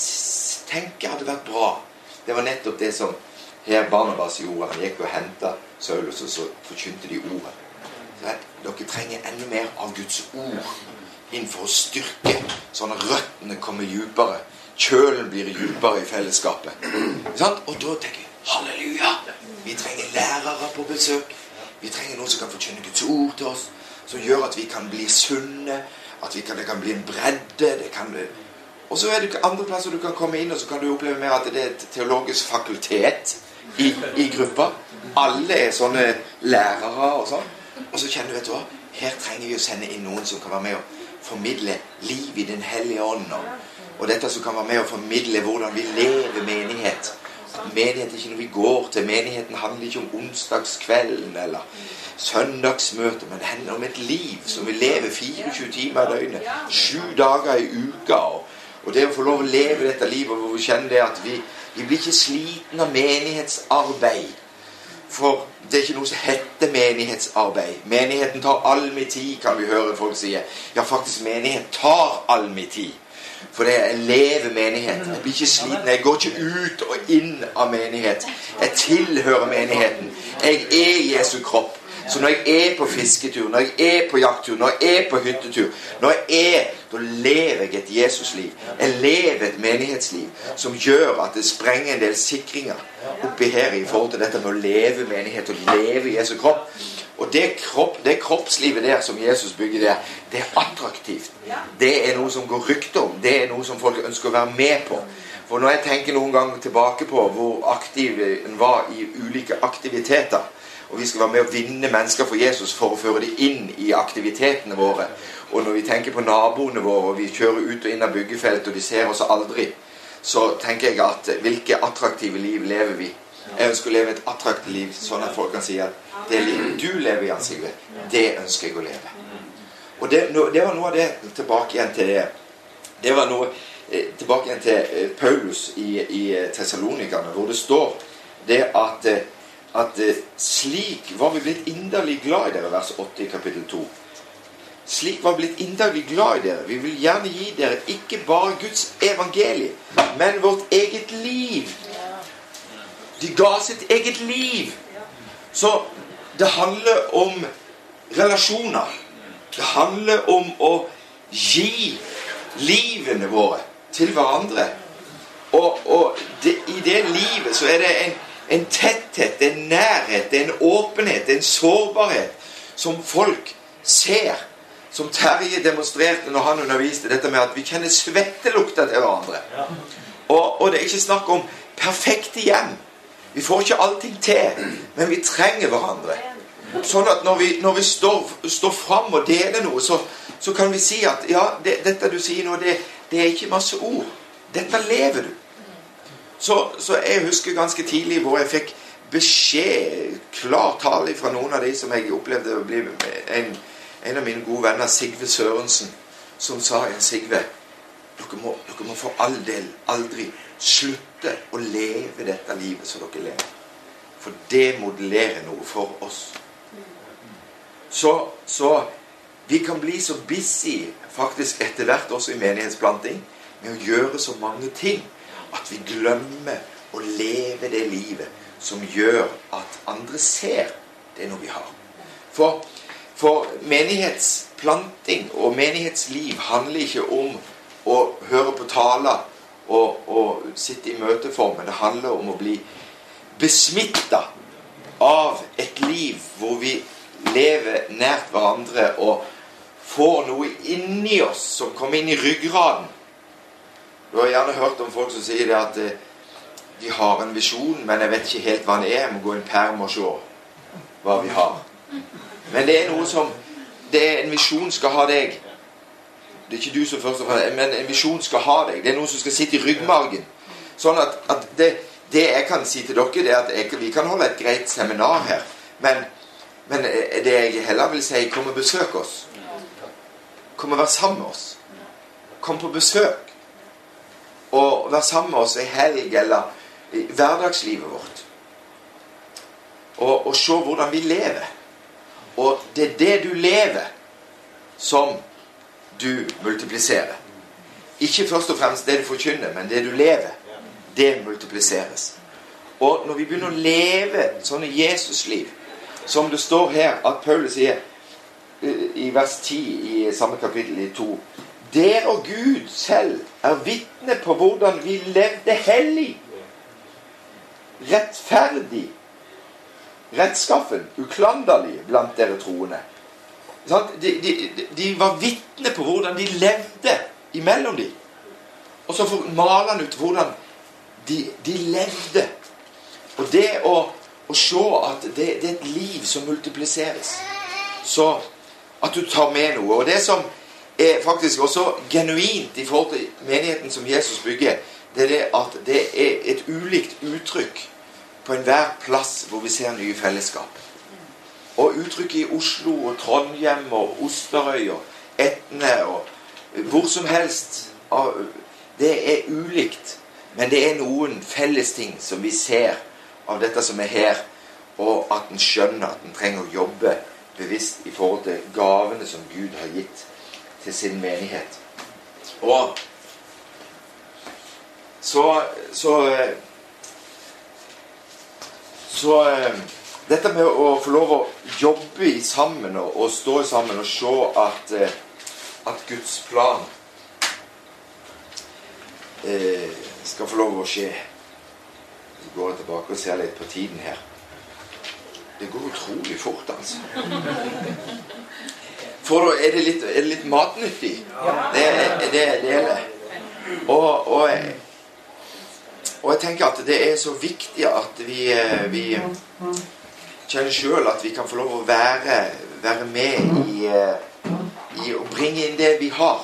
tenker hadde vært bra, det var nettopp det som her Barnabas gjorde. Han gikk og hentet Saulus, og så forkynte de ordet. Så at dere trenger enda mer av Guds ord inn for å styrke, sånn at røttene kommer djupere. Kjølen blir djupere i fellesskapet. Og da tenker jeg, halleluja! Vi trenger lærere på besøk. Vi trenger noen som kan forkynne Guds ord til oss, som gjør at vi kan bli sunne, at vi kan, det kan bli en bredde, det kan... Og så er det andre plasser du kan komme inn, og så kan du oppleve mer at det er et teologisk fakultet i, i gruppa. Alle er sånne lærere og sånn. Og så kjenner du, vet du hva, her trenger vi å sende inn noen som kan være med å formidle liv i den hellige ånd. Og dette som kan være med å formidle hvordan vi lever menighet. Menighet er ikke noe vi går til. Menigheten handler ikke om onsdagskvelden eller søndagsmøte, men det handler om et liv som vi lever fireogtjue timer i døgnet, sju dager i uka. Og, og det å få lov å leve dette livet, hvor vi kjenner det at vi, vi blir ikke sliten av menighetsarbeid. For det er ikke noe som heter menighetsarbeid. Menigheten tar all min tid, kan vi høre folk si. Ja, faktisk, menighet tar all min tid. For det jeg lever menighet. Jeg blir ikke sliten. Jeg går ikke ut og inn av menighet. Jeg tilhører menigheten. Jeg er Jesu kropp. Så når jeg er på fisketur, når jeg er på jakttur, når jeg er på hyttetur, når jeg er, da lever jeg et Jesusliv. Jeg lever et menighetsliv som gjør at det sprenger en del sikringer oppi her i forhold til dette med å leve menighet og leve Jesu kropp. Og det, kropp, det kroppslivet der som Jesus bygger der, det er attraktivt. Det er noe som går rykte om. Det er noe som folk ønsker å være med på. For når jeg tenker noen ganger tilbake på hvor aktiv en var i ulike aktiviteter, og vi skal være med å vinne mennesker for Jesus for å føre dem inn i aktivitetene våre, og når vi tenker på naboene våre, og vi kjører ut og inn av byggefelt, og de ser oss aldri, så tenker jeg at hvilke attraktive liv lever vi? Jeg ønsker å leve et attraktivt liv, sånn at folk kan si at det livet du lever i, Jan Sigve, det ønsker jeg å leve. Og det, det var noe av det, tilbake igjen til det, det var noe tilbake igjen til Paulus i, i Thessalonikerne, hvor det står det at, at slik var vi blitt inderlig glad i dere, vers åtte i kapittel to. Slik var vi blitt inderlig glad i dere. Vi vil gjerne gi dere ikke bare Guds evangelie, men vårt eget liv. De ga sitt eget liv. Så det handler om relasjoner. Det handler om å gi livene våre til hverandre. Og, og det, i det livet så er det en, en tetthet, en nærhet, en åpenhet, en sårbarhet som folk ser. Som Terje demonstrerte når han underviste dette med at vi kjenner svettelukta til hverandre. Og, og det er ikke snakk om perfekte hjem. Vi får ikke allting til, men vi trenger hverandre. Sånn at når vi, når vi står, står frem og deler noe, så, så kan vi si at ja, det, dette du sier nå, det, det er ikke masse ord. Dette lever du. Så, så jeg husker ganske tidlig hvor jeg fikk beskjed, klar tale fra noen av de som jeg opplevde å bli en, en av mine gode venner, Sigve Sørensen, som sa en Sigve, dere må, dere må for all del aldri slutte å leve dette livet som dere lever. For det modellerer noe for oss. Så, så vi kan bli så busy faktisk etter hvert også i menighetsplanting med å gjøre så mange ting at vi glemmer å leve det livet som gjør at andre ser det når vi har. For, for menighetsplanting og menighetsliv handler ikke om å høre på taler og, og sitte i møteform, men det handler om å bli besmittet av et liv hvor vi lever nært hverandre og får noe inni oss som kommer inn i ryggraden. Du har gjerne hørt om folk som sier det at eh, de har en visjon, men jeg vet ikke helt hva det er. Jeg må gå i en perm og se hva vi har. Men det er noe som det er en visjon skal ha deg. Det er ikke du som først og fremst, men en visjon skal ha deg. Det er noe som skal sitte i ryggmargen. Sånn at, at det, det jeg kan si til dere, det er at jeg, vi kan holde et greit seminar her. Men, men det jeg heller vil si, kom og besøk oss. Kom og vær sammen med oss. Kom på besøk. Og vær sammen med oss i helg eller i hverdagslivet vårt. Og, og se hvordan vi lever. Og det er det du lever som du multipliserer. Ikke først og fremst det du forkynner, men det du lever, det multipliseres. Og når vi begynner å leve sånne Jesusliv, som det står her at Paulus sier i vers ti i samme kapittel i to, der og Gud selv er vitne på hvordan vi levde hellig, rettferdig, rettskaffen, uklanderlig blant dere troende. De, de, de var vitne på hvordan de levde imellom dem. Og så maler han ut hvordan de, de levde. Og det å, å se at det, det er et liv som multipliseres. Så at du tar med noe. Og det som er faktisk også genuint i forhold til menigheten som Jesus bygger, det er det at det er et ulikt uttrykk på enhver plass hvor vi ser nye fellesskap. Og uttrykket i Oslo og Trondheim og Osterøy og Etne og hvor som helst, det er ulikt. Men det er noen felles ting som vi ser av dette som er her, og at en skjønner at en trenger å jobbe bevisst i forhold til gavene som Gud har gitt til sin menighet. Og så så så dette med å få lov å jobbe i sammen og, og stå sammen og se at, at Guds plan eh, skal få lov å skje. Så går jeg tilbake og ser litt på tiden her. Det går utrolig fort, altså. For da er det litt, er det litt matnyttig. Det er det, det, er det. Og, og, jeg, og jeg tenker at det er så viktig at vi, vi kjenner selv at vi kan få lov å være, være med i, i å bringe inn det vi har.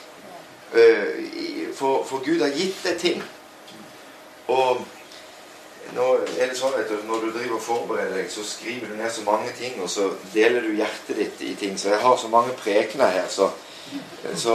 For, for Gud har gitt deg ting. Og nå er det sånn, vet du, når du driver og forbereder deg, så skriver du ned så mange ting, og så deler du hjertet ditt i ting. Så jeg har så mange prekener her, så, så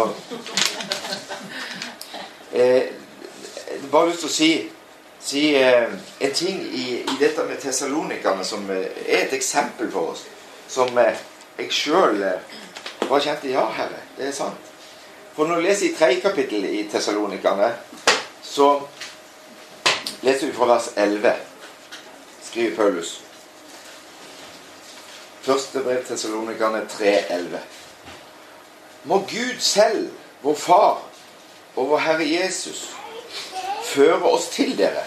eh, jeg har bare lyst til å si, si eh, en ting i, i dette med Thessalonikerne som eh, er et eksempel for oss, som eh, jeg selv eh, bare kjente, ja, Herre, det er sant. For når du leser i tredje kapittel i Thessalonikerne, så leser vi fra vers elleve, skriver Paulus. Første brev til Thessalonikerne tre elleve. Må Gud selv, vår Far og vår Herre Jesus, føre oss til dere.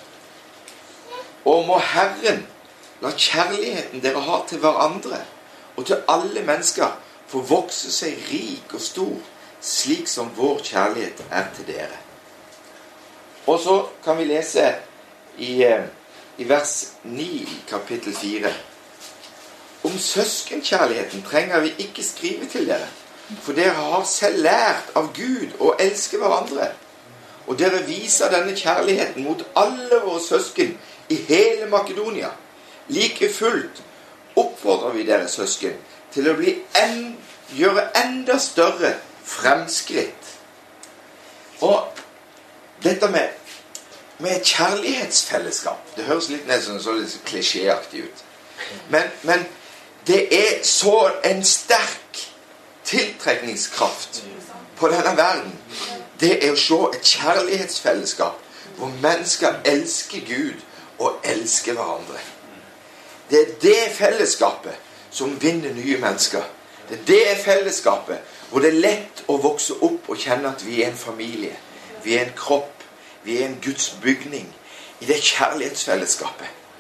Og må Herren la kjærligheten dere har til hverandre og til alle mennesker få vokse seg rik og stor, slik som vår kjærlighet er til dere. Og så kan vi lese i, i vers ni i kapittel fire. Om søskenkjærligheten trenger vi ikke skrive til dere, for dere har selv lært av Gud å elske hverandre. Og dere viser denne kjærligheten mot alle våre søsken i hele Makedonia. Like fullt oppfordrer vi dere søsken til å bli en, gjøre enda større fremskritt. Og dette med, med kjærlighetsfellesskap, det høres litt nesten så litt klisjéaktig ut. Men, men det er så en sterk tiltrekningskraft på denne verden. Det er å se et kjærlighetsfellesskap hvor mennesker elsker Gud og elsker hverandre. Det er det fellesskapet som vinner nye mennesker. Det er det fellesskapet hvor det er lett å vokse opp og kjenne at vi er en familie. Vi er en kropp. Vi er en Guds bygning. I det kjærlighetsfellesskapet.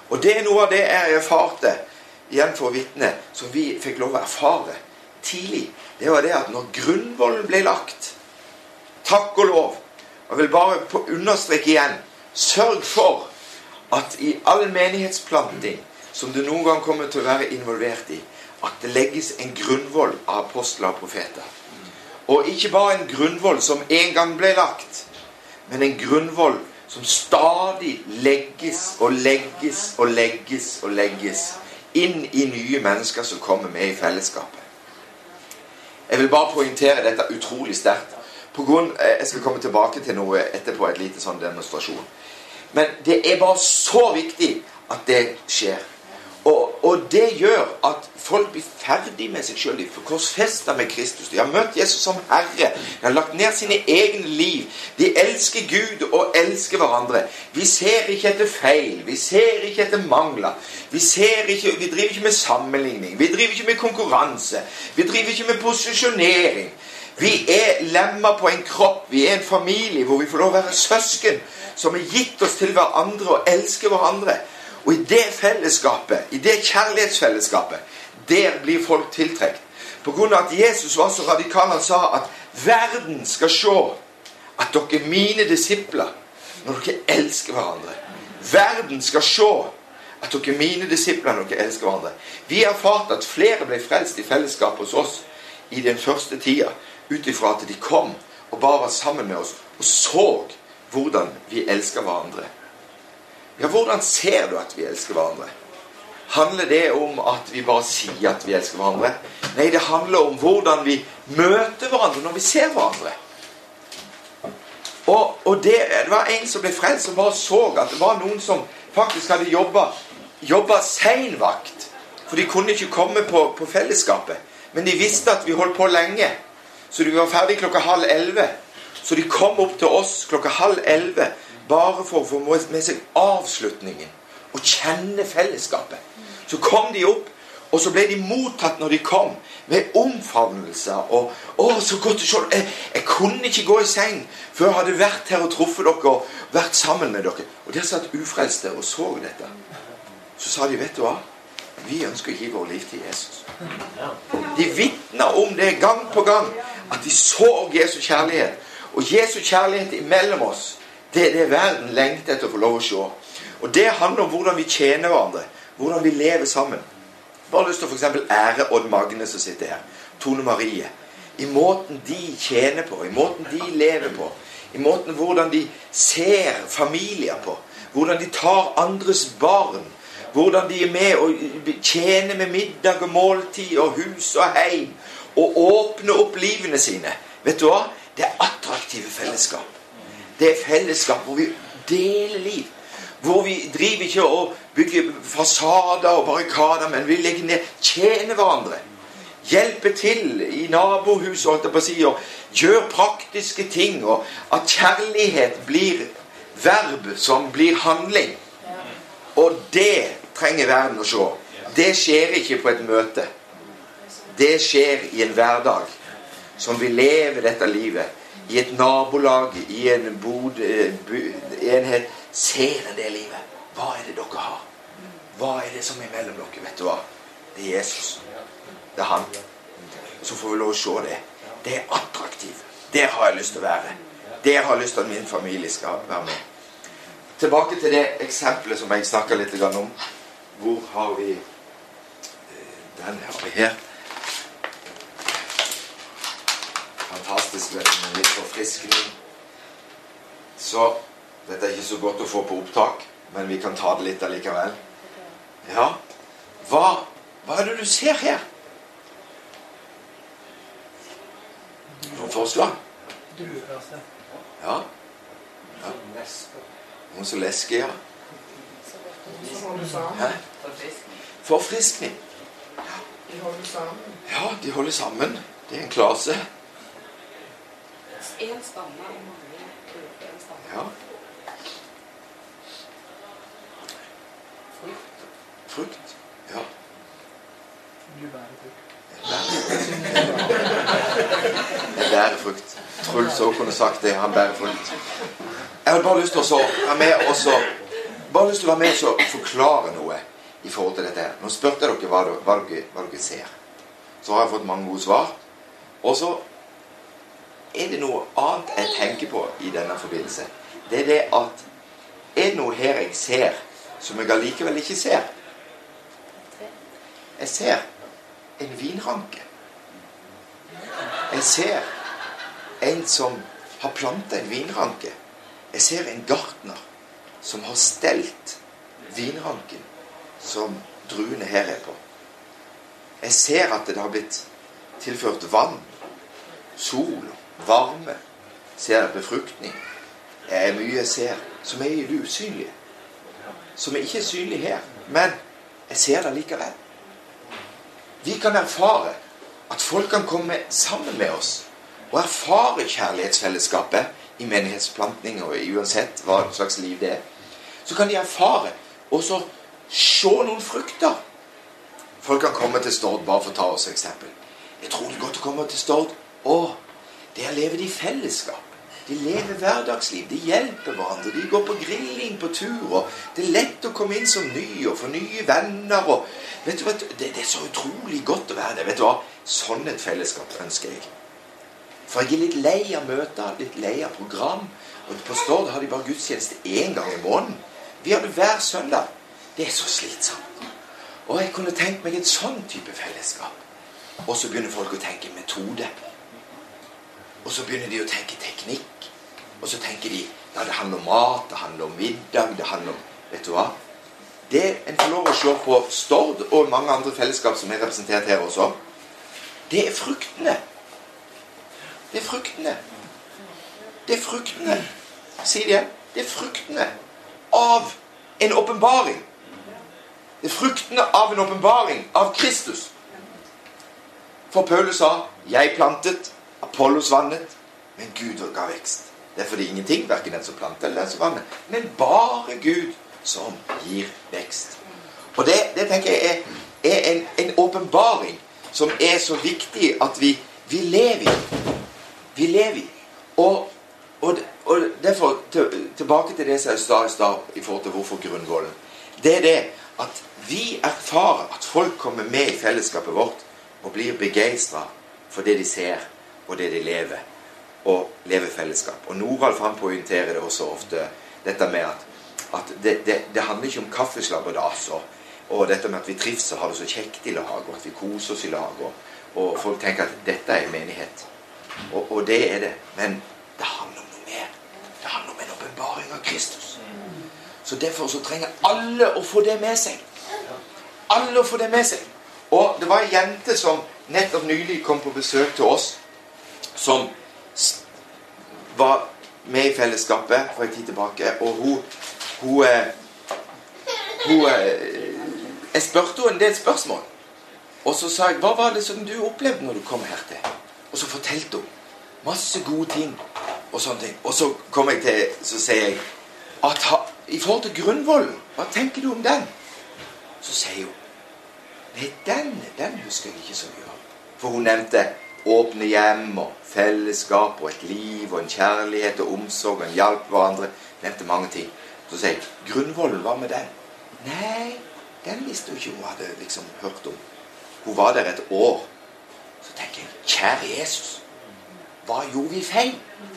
Og det er noe av det jeg erfarte, igjen for å vitne, som vi fikk lov å erfare tidlig. Det var det at når grunnvollen ble lagt, takk og lov, og jeg vil bare på understreke igjen, sørg for at i all menighetsplanting, som du noen gang kommer til å være involvert i, at det legges en grunnvoll av apostler og profeter. Og ikke bare en grunnvoll som en gang ble lagt, men en grunnvoll som stadig legges og legges og legges og legges inn i nye mennesker som kommer med i fellesskapet. Jeg vil bare poengtere dette utrolig sterkt. På grunn, jeg skal komme tilbake til noe etterpå, et lite sånn demonstrasjon. Men det er bare så viktig at det skjer. Og, og det gjør at folk blir ferdig med seg selv. De får korsfestet med Kristus. De har møtt Jesus som Herre. De har lagt ned sine egne liv. De elsker Gud og elsker hverandre. Vi ser ikke etter feil. Vi ser ikke etter mangler. Vi, ser ikke, vi driver ikke med sammenligning. Vi driver ikke med konkurranse. Vi driver ikke med posisjonering. Vi er lemmer på en kropp. Vi er en familie hvor vi får lov å være søsken som er gitt oss til hverandre og elsker hverandre. Og i det fellesskapet, i det kjærlighetsfellesskapet, der blir folk tiltrekt. På grunn av at Jesus var så radikal, han sa at verden skal se at dere er mine disipler når dere elsker hverandre. Verden skal se at dere er mine disipler når dere elsker hverandre. Vi har erfart at flere ble frelst i fellesskap hos oss i den første tida, utifra at de kom og bare var sammen med oss og så hvordan vi elsker hverandre. Ja, hvordan ser du at vi elsker hverandre? Handler det om at vi bare sier at vi elsker hverandre? Nei, det handler om hvordan vi møter hverandre når vi ser hverandre. Og, og det, det var en som ble frelst som bare så at det var noen som faktisk hadde jobbet, jobbet senvakt. For de kunne ikke komme på, på fellesskapet. Men de visste at vi holdt på lenge. Så de var ferdig klokka halv elleve. Så de kom opp til oss klokka halv elleve. Bare for å få med seg avslutningen og kjenne fellesskapet. Så kom de opp, og så ble de mottatt når de kom, med omfavnelser. Og, å, så godt å se, jeg, jeg kunne ikke gå i seng før jeg hadde vært her og truffet dere og vært sammen med dere. Og der satt ufrelste og så dette. Så sa de, vet du hva? Vi ønsker å gi vår liv til Jesus. De vittner om det gang på gang, at de så Jesu kjærlighet. Og Jesu kjærlighet imellom oss, det er det verden lengter etter å få lov å se. Og det handler om hvordan vi tjener hverandre. Hvordan vi lever sammen. Bare lyst til å for eksempel ære Odd Magne som sitter her. Tone Marie. I måten de tjener på. I måten de lever på. I måten hvordan de ser familier på. Hvordan de tar andres barn. Hvordan de er med og tjener med middag og måltid og hus og heim. Og åpner opp livene sine. Vet du hva? Det er attraktive fellesskap. Det er fellesskap hvor vi deler liv. Hvor vi driver ikke og bygger fasader og barrikader, men vi legger ned, tjener hverandre. Hjelper til i nabohus, holdt jeg på å si, og gjør praktiske ting. Og at kjærlighet blir verb som blir handling. Og det trenger verden å se. Det skjer ikke på et møte. Det skjer i en hverdag som vi lever dette livet. I et nabolag, i en bod, enhet, ser en det livet. Hva er det dere har? Hva er det som er mellom dere? Vet du hva? Det er Jesus. Det er han. Så får vi lov å se det. Det er attraktivt. Det har jeg lyst til å være. Det har jeg lyst til at min familie skal være med. Tilbake til det eksempelet som jeg snakket litt om. Hvor har vi den har vi her. Fantastisk med litt forfriskning. Så dette er ikke så godt å få på opptak, men vi kan ta det litt allikevel. Ja, hva, hva er det du ser her? Noen forslag? Drueklasse. Ja. Ja. Noen som lesker, ja. Hæ? Forfriskning. De holder sammen. Ja, de holder sammen. Det er en klasse. En stamme og mange bruker en stamme. Ja. Frukt. Ja. Du bærer frukt. En bærefrukt. Truls også kunne sagt det. Han bærer frukt. Jeg hadde bare lyst til å ha med også bare lyst til å være med og forklare noe i forhold til dette her. Nå spurte jeg dere hva, hva, dere hva dere ser. Så har jeg fått mange gode svar. Og så er det noe annet jeg tenker på i denne forbindelse. Det er det at er det noe her jeg ser som jeg allikevel ikke ser? Jeg ser en vinranke. Jeg ser en som har plantet en vinranke. Jeg ser en gartner som har stelt vinranken som druene her er på. Jeg ser at det har blitt tilført vann, sol, varme. Jeg ser befruktning. Det er mye jeg ser som er i det usynlige. Som er ikke synlig her, men jeg ser det likevel. Vi kan erfare at folk kan komme sammen med oss og erfare kjærlighetsfellesskapet i menighetsplantning og uansett hva slags liv det er. Så kan de erfare og så se noen frukter. Folk kan komme til Stord, bare for å ta oss et eksempel. Jeg tror det er godt å komme til Stord. Åh, der lever de i fellesskap. De lever hverdagsliv, de hjelper hverandre, de går på grilling på tur, og det er lett å komme inn som ny, og få nye venner, og vet du hva, det, det er så utrolig godt å være det. Vet du hva, sånn et fellesskap ønsker jeg. For jeg er litt lei av møter, litt lei av program, og på Stord har de bare gudstjeneste en gang i måneden. Vi har det hver søndag. Det er så slitsomt. Og jeg kunne tenkt meg en sånn type fellesskap. Og så begynner folk å tenke metode. Og så begynner de å tenke teknikk. Og så tenker de, ja, det handler om mat, det handler om middag, det handler om, vet du hva? Det en får lov å se på Stord og mange andre fellesskap som er representert her også, det er fruktene. Det er fruktene. Det er fruktene. Si det igjen. Det er fruktene av en åpenbaring. Det er fruktene av en åpenbaring av Kristus. For Paulus sa, jeg plantet, Apollos vannet, men Gud ga vekst. Det er fordi ingenting, hverken den som plantet eller den som vannet, men bare Gud som gir vekst. Og det, det tenker jeg er, er en, en åpenbaring som er så viktig at vi, vi lever i. Vi lever i. Og, og, og derfor, til, tilbake til det som jeg sa i stad i forhold til hvorfor grunnvollen. Det er det at vi erfarer at folk kommer med i fellesskapet vårt og blir begeistret for det de ser og det de lever, og lever fellesskap. Og Noralf han pointerer det også ofte, dette med at, at det, det, det handler ikke om kaffeslabbedas, og, og dette med at vi trives og har det så kjekt i lag, og at vi koser oss i lag, og, og folk tenker at dette er menighet. Og, og det er det, men det handler om noe mer. Det handler om en åpenbaring av Kristus. Så derfor så trenger alle å få det med seg. Alle å få det med seg. Og det var en jente som nettopp nylig kom på besøk til oss, som var med i fellesskapet for en tid tilbake, og hun, hun, hun jeg spurte henne en del spørsmål, og så sa jeg, hva var det som du opplevde når du kom her til? Og så fortalte hun masse gode ting og sånne ting, og så kom jeg til, så sier jeg at ha, i forhold til grunnvollen, hva tenker du om den? Så sier hun, nei, den, den husker jeg ikke så mye av, for hun nevnte åpne hjem og fellesskap og et liv og en kjærlighet og omsorg og en hjelp hverandre. Nevnte mange ting. Så sier jeg, grunnvollen, hva med den? Nei, den visste hun ikke hun hadde liksom hørt om. Hun var der et år. Så tenker jeg, kjære Jesus, hva gjorde vi feil?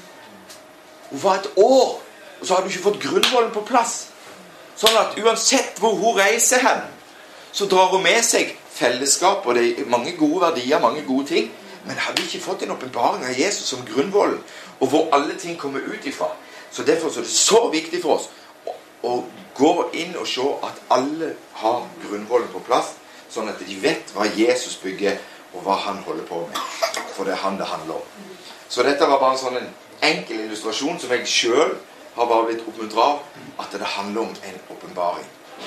Hun var et år, og så hadde hun ikke fått grunnvollen på plass. Sånn at uansett hvor hun reiser hen, så drar hun med seg fellesskap, og det er mange gode verdier, mange gode ting. Men hadde vi ikke fått en åpenbaring av Jesus som grunnvollen, og hvor alle ting kommer ut ifra. Så derfor så er det så viktig for oss å, å gå inn og se at alle har grunnvollen på plass, sånn at de vet hva Jesus bygger, og hva han holder på med. For det er han det handler om. Så dette var bare en sånn en enkel illustrasjon som jeg selv har bare blitt oppmuntret av, at det handler om en åpenbaring.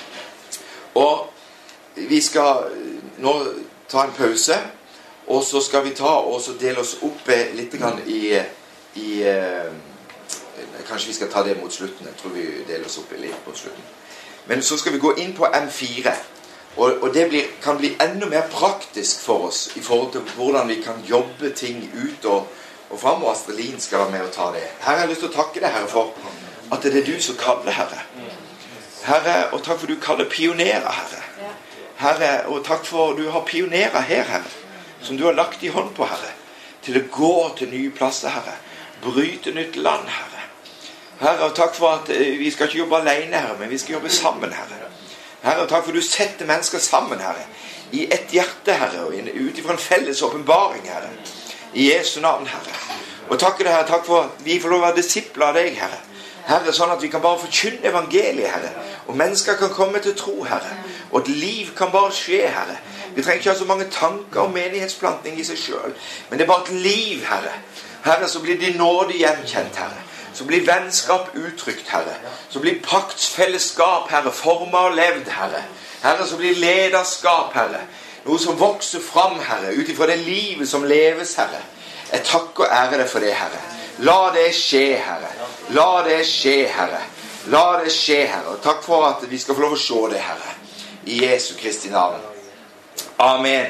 Og vi skal nå ta en pause, og så skal vi ta og så dele oss opp litt grann i, i eh, kanskje vi skal ta det mot slutten. Jeg tror vi deler oss opp litt mot slutten. Men så skal vi gå inn på M fire. Og, og det blir, kan bli enda mer praktisk for oss i forhold til hvordan vi kan jobbe ting ut og, og frem. Og Astrid Lien skal være med og ta det. Her har jeg lyst til å takke deg, Herre, for at det er du som kaller, Herre. Herre, og takk for du kaller pionerer, Herre. Herre, og takk for du har pionerer her, Herre, som du har lagt i hånd på, Herre, til å gå til nye plasser, Herre. Bryte nytt land, Herre. Herre, og takk for at vi skal ikke jobbe alene, Herre, men vi skal jobbe sammen, Herre. Herre, og takk for du setter mennesker sammen, Herre, i ett hjerte, Herre, og ut ifra en felles åpenbaring, Herre. I Jesu navn, Herre. Og takk, Herre, takk for at vi får lov å være disipler av deg, Herre. Herre, sånn at vi kan bare forkynne evangeliet, Herre. Og mennesker kan komme til tro, Herre. Og et liv kan bare skje, Herre. Vi trenger ikke ha så mange tanker om menighetsplanting i seg selv. Men det er bare et liv, Herre. Herre, så blir din nåde gjenkjent, Herre. Så blir vennskap uttrykt, Herre. Så blir paktsfellesskap, Herre, formet og levd, Herre. Herre, så blir lederskap, Herre. Noe som vokser fram, Herre, ut ifra det livet som leves, Herre. Jeg takker og ærer deg for det, Herre. La det skje, Herre. La det skje, Herre. La det skje, Herre. Og takk for at vi skal få lov å se det, Herre. I Jesu Kristi navn. Amen.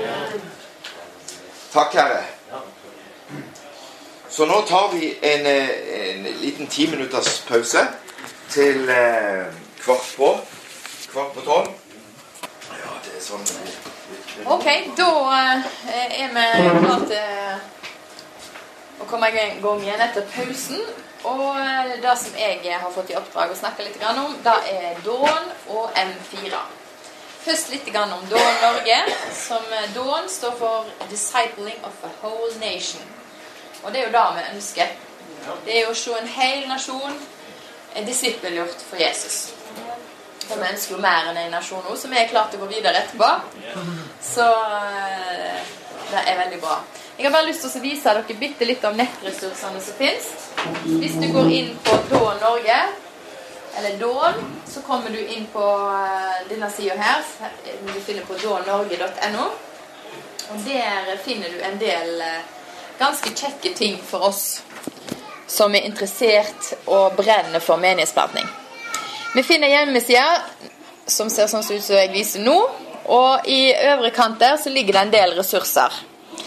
Takk, Herre. Så nå tar vi en, en liten ti minutters pause til eh, kvart på. Kvart på tolv. Ja, det er sånn. Ok, da eh, er vi klart til å komme i gang igjen etter pausen. Og det som jeg har fått i oppdrag å snakke litt om, det er Dawn og M fire. Først litt om Dawn Norge, som Dawn står for Discipling of a Whole Nation. Og det er jo det vi ønsker. Det er jo å se en hel nasjon disippelgjort for Jesus. Og vi ønsker jo mer enn en nasjon nå, så vi er klart til å gå videre etterpå. Så det er veldig bra. Jeg har bare lyst til å vise dere bitte litt om nettressursene som finnes. Hvis du går inn på Dawn Norge, eller Dawn, så kommer du inn på denne siden her. Du finner på dawn norge punktum no. Og der finner du en del ganske kjekke ting for oss som er interessert og brenner for menighetsplanting. Vi finner hjemmesider som ser sånn ut som jeg viser nå, og i øvre kant der så ligger det en del ressurser.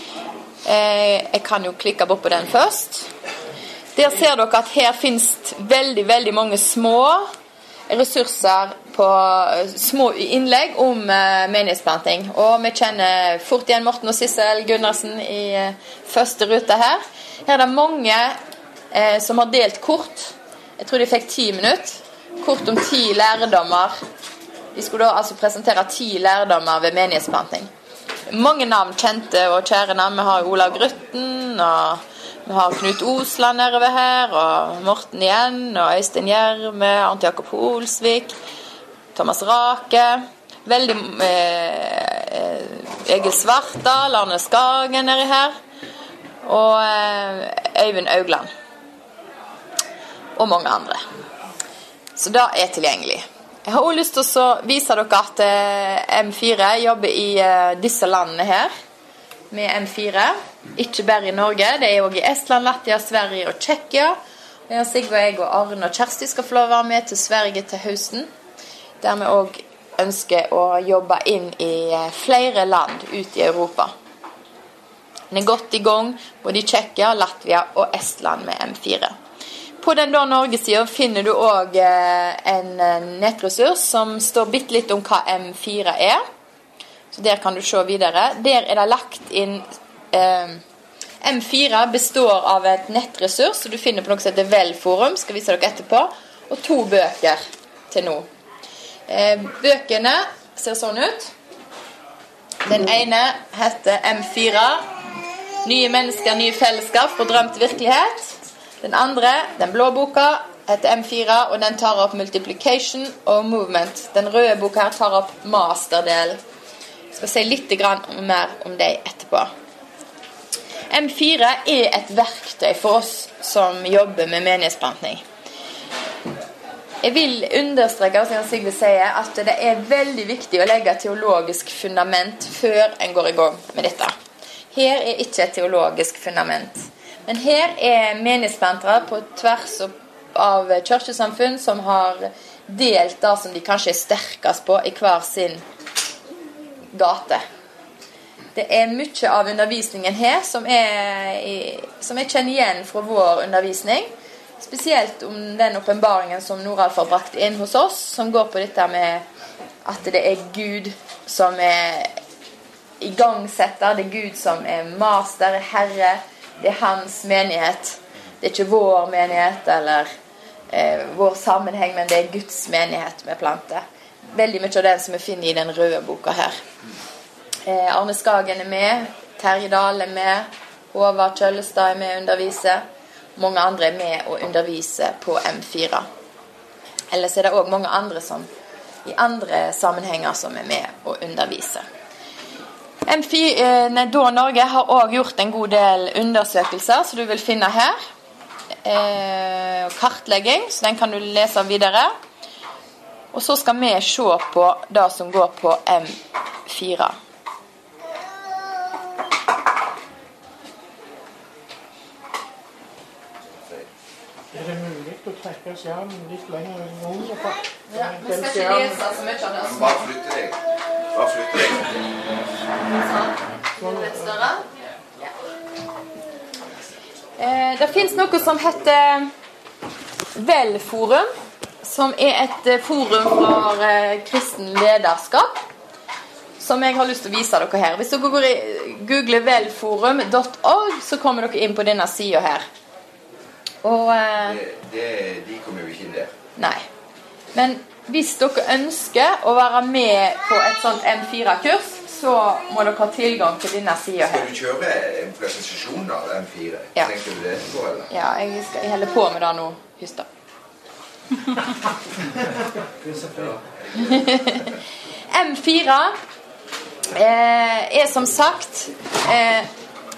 Jeg kan jo klikke bort på den først. Der ser dere at her finnes veldig, veldig mange små ressurser på små innlegg om menighetsplanting. Og vi kjenner fort igjen Morten og Sissel Gunnarsen i første rute her. Her er det mange eh, som har delt kort. Jeg tror de fikk ti minutter. Kort om ti lærdommer. De skulle da altså presentere ti lærdommer ved menighetsplanting. Mange navn kjente og kjære navn. Vi har Olav Grutten, og vi har Knut Osland nedover her, og Morten igjen, og Øystein Gjerme, Arnt Jakob Holsvik, Thomas Rake, veldig eh, Egil Svartdal, Arne Skagen nede her, og eh, Øyvind Augland, og mange andre. Så det er tilgjengelig. Jeg har også lyst til å vise dere at M fire jobber i disse landene her, med M fire. Ikke bare i Norge, det er også i Estland, Latvia, Sverige og Tsjekkia. Og Sigve, jeg og Arne og Kjersti skal få lov å være med til Sverige til høsten, der vi også ønsker å jobbe inn i flere land ut i Europa. Den er godt i gang, både i Tsjekkia, Latvia og Estland med M fire. På den Dawn Norge-siden finner du også en nettressurs som står bitte litt om hva M fire er. Så der kan du se videre. Der er det lagt inn eh, M fire består av et nettressurs, så du finner på noe som heter Vel-forum, skal vise dere etterpå, og to bøker til nå. Eh, bøkene ser sånn ut. Den ene heter M fire, Nye mennesker, nye fellesskap fra drøm til virkelighet. Den andre, den blå boka, heter M fire, og den tar opp multiplication og movement. Den røde boka her tar opp masterdelen. Jeg skal si litt mer om det etterpå. M fire er et verktøy for oss som jobber med menighetsplantning. Jeg vil understreke, som Sigve sier, at det er veldig viktig å legge teologisk fundament før en går i gang med dette. Her er ikke et teologisk fundament. Men her er menighetsplantere på tvers av kirkesamfunn som har delt det som de kanskje er sterkest på i hver sin gate. Det er mye av undervisningen her som, er, som jeg kjenner igjen fra vår undervisning. spesielt om den åpenbaringen som Noralf har brakt inn hos oss, som går på dette med at det er Gud som er igangsetter, det er Gud som er master, herre, det er hans menighet. Det er ikke vår menighet eller eh, vår sammenheng, men det er Guds menighet med planter. Veldig mye av den som vi finner i den røde boka her. Eh, Arne Skagen er med, Terje Dahl er med, Håvard Kjøllestad er med å undervise. Mange andre er med å undervise på M fire. Ellers er det også mange andre som i andre sammenhenger som er med å undervise. M fire, nei, da Norge har også gjort en god del undersøkelser som du vil finne her. Eh, kartlegging, så den kan du lese videre. Og så skal vi se på det som går på M fire. Er det mulig å trekke skjermen litt lenger nord? Ja, vi skal ikke lese så mye av det. Bare flytte deg. Bare flytte deg. Sånn. Litt større. Ja. Eh, det finnes noe som heter Vel-forum, som er et forum for eh, kristen lederskap, som jeg har lyst til å vise dere her. Hvis dere går i google velforum punktum org, så kommer dere inn på denne siden her. Og, eh, det, det, de kommer jo ikke inn der. Nei. Men hvis dere ønsker å være med på et sånt M fire-kurs, så må dere ha tilgang til denne siden her. Skal du kjøre en presentasjon av M fire? Ja. Tenker du det etterpå, eller? Ja, jeg skal holde på med det nå, Hysta. M fire eh, er som sagt eh,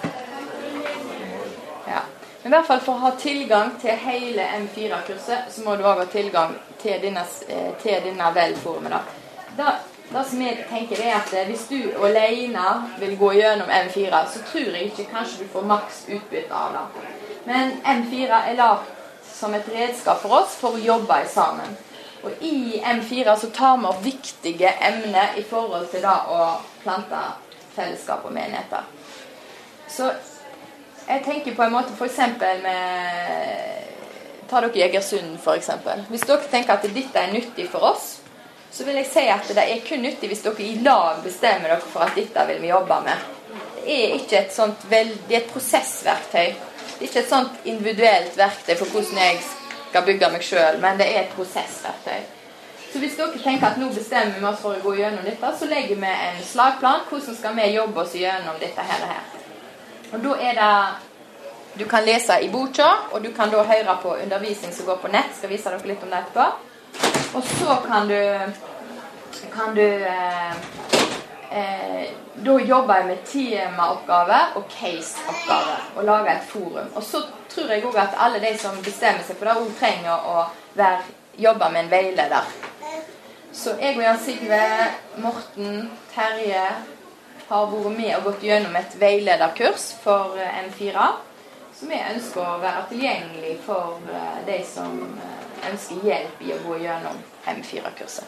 ja. Men i hvert fall for å ha tilgang til hele M fire-kurset, så må du også ha tilgang til denne, til denne velformen. Da. Det som jeg tenker er at hvis du alene vil gå gjennom M fire, så tror jeg ikke kanskje du får maks utbytte av det. Men M fire er lagt som et redskap for oss for å jobbe sammen. Og i M fire så tar vi opp viktige emner i forhold til det å plante fellesskap og menigheter. Så jeg tenker på en måte for eksempel med, ta dere Egersund for eksempel. Hvis dere tenker at dette er nyttig for oss, så vil jeg si at det er kun nyttig hvis dere i lag bestemmer dere for at dette vil vi jobbe med. Det er ikke et sånt veld, det er et prosessverktøy. Det er ikke et sånt individuelt verktøy for hvordan jeg skal bygge meg selv, men det er et prosessverktøy. Så hvis dere tenker at nå bestemmer vi oss for å gå gjennom dette, så legger vi en slagplan. Hvordan skal vi jobbe oss gjennom dette her og her? Og da er det, du kan lese i boka, og du kan da høre på undervisning som går på nett. Skal vise dere litt om det etterpå. Og så kan du, kan du eh, eh, da jobbe med temaoppgave og caseoppgave og lage et forum. Og så tror jeg også at alle de som bestemmer seg for det også trenger å være, jobbe med en veileder. Så jeg og Jan Sigve, Morten, Terje har vært med og gått gjennom et veilederkurs for M fire, som jeg ønsker å være tilgjengelig for de som ønsker hjelp i å gå gjennom M fire-kurset.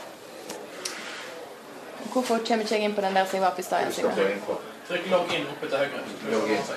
Hvorfor kommer ikke jeg inn på den der som jeg var på i stedet? Trykk logg inn oppe til høyre. Logg inn.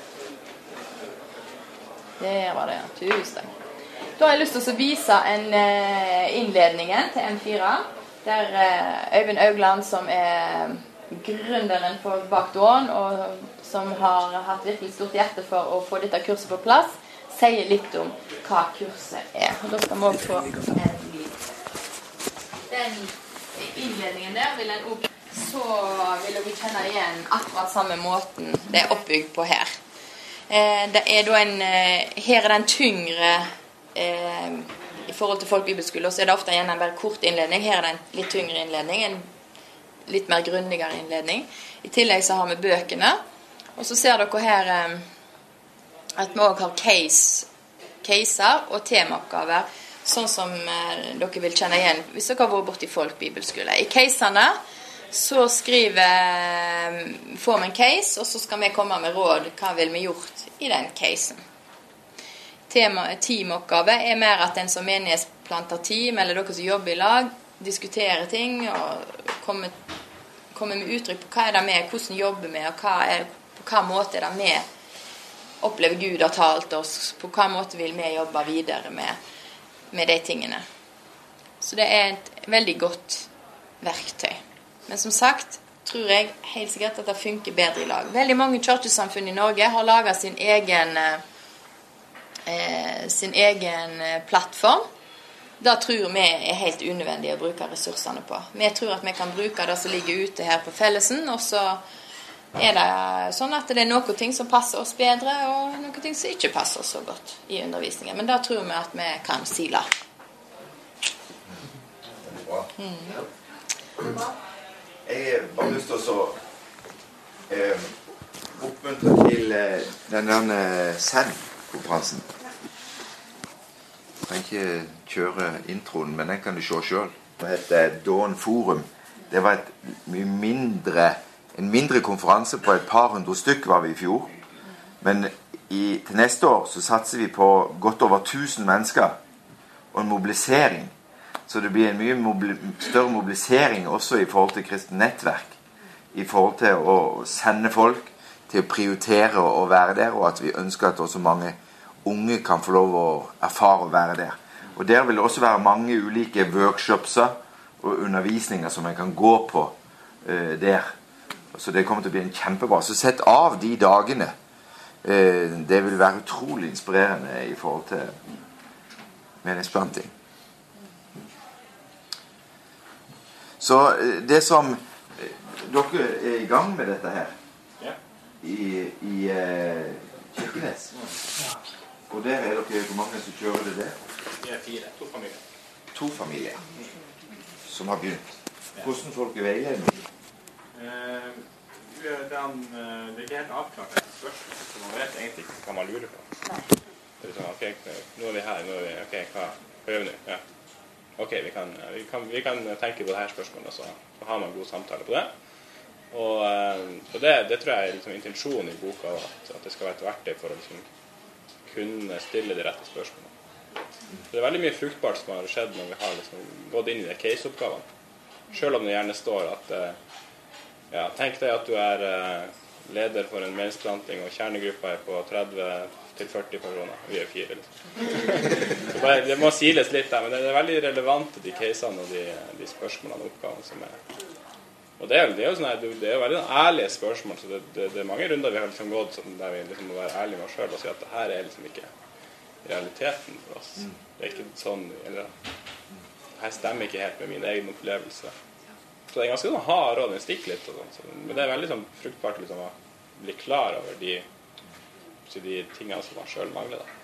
Der var det, ja. Tusen. Da har jeg lyst til å vise en innledningen til M fire, der Øyvind Augland, som er gründeren for Bakdåren, og som har hatt virkelig stort hjerte for å få dette kurset på plass, sier litt om hva kurset er. Og da skal vi også få en lyd. Den innledningen der vil en opp, så vil dere kjenne igjen akkurat samme måten det er oppbygd på her. Eh, det er da en, her er den tyngre, eh, i forhold til folk bibelskole, så er det ofte igjen en bare kort innledning. Her er det en litt tyngre innledning, en litt mer grundigere innledning. I tillegg så har vi bøkene, og så ser dere her eh, at vi også har case, caser og temaoppgaver, sånn som eh, dere vil kjenne igjen hvis dere har vært borte i folk bibelskole. I casene så skriver, får vi en case, og så skal vi komme med råd, hva vil vi gjort i den casen. Tema, teamoppgave er mer at den som menighetsplanter team, eller dere som jobber i lag, diskuterer ting, og kommer, kommer med uttrykk på hva er det med, hvordan jobber vi, og hva er, på hva måte er det med opplever Gud har talt oss, på hva måte vil vi jobbe videre med, med de tingene. Så det er et veldig godt verktøy. Men som sagt, tror jeg helt sikkert at det funker bedre i lag. Veldig mange kirkesamfunn i Norge har laget sin egen, eh, sin egen plattform. Da tror vi er helt unødvendig å bruke ressursene på. Vi tror at vi kan bruke det som ligger ute her på fellesen, og så er det sånn at det er noen ting som passer oss bedre, og noen ting som ikke passer oss så godt i undervisningen. Men da tror vi at vi kan sile. Mm. Jeg har bare lyst til å eh, oppmuntre til eh, denne S E N-konferansen. Jeg kan ikke kjøre introen, men den kan du se selv. Det heter Dawn Forum. Det var et mye mindre, en mindre konferanse på et par hundre stykk var vi i fjor. Men i, til neste år så satser vi på godt over tusen mennesker og en mobilisering. Så det blir en mye mobili- større mobilisering også i forhold til kristent nettverk. I forhold til å sende folk til å prioritere å være der, og at vi ønsker at også mange unge kan få lov å erfare å være der. Og der vil det også være mange ulike workshopser og undervisninger som man kan gå på uh, der. Så det kommer til å bli en kjempebra. Så sett av de dagene. Uh, det vil være utrolig inspirerende i forhold til menighetsplanting. Så uh, det som uh, dere er i gang med dette her i, i uh, Kirkenes. Og der er dere hvor mange som kjører det der? Vi er fire, to familier. To familier som har begynt. Hvordan folk er veiledning? Eh, det, er, det er ikke helt avklart et spørsmål, så man vet egentlig ikke hva man lurer på. Det er sånn, ok, nå er vi her, nå er vi, ok, hva, hva gjør vi nå? Ja. Ok, vi kan, vi, kan, vi kan tenke på det her spørsmålet, så, så har man god samtale på det. Og, og det, det tror jeg er liksom intensjonen i boka, at, at det skal være et verktøy for å liksom kunne stille de rette spørsmålene. Det er veldig mye fruktbart som har skjedd når vi har liksom gått inn i de case-oppgavene. Selv om det gjerne står at ja, tenk deg at du er leder for en menighetsplanting, og kjernegruppa er på tretti til førti personer. Vi er fire, liksom. Så bare, det må siles litt der, men det er veldig relevante de casene og de, de spørsmålene og oppgavene som er. Og det er, det er jo sånn, det er jo veldig ærlige spørsmål, så det, det, det er mange runder vi har liksom gått der vi liksom må være ærlige med oss selv og si at det her er liksom ikke realiteten for oss. Det er ikke sånn, eller det her stemmer ikke helt med min egen opplevelse. Så det er ganske sånn hard råd, den stikker litt og sånn, så, men det er veldig sånn fruktbart liksom å bli klar over de, de tingene som man selv mangler da.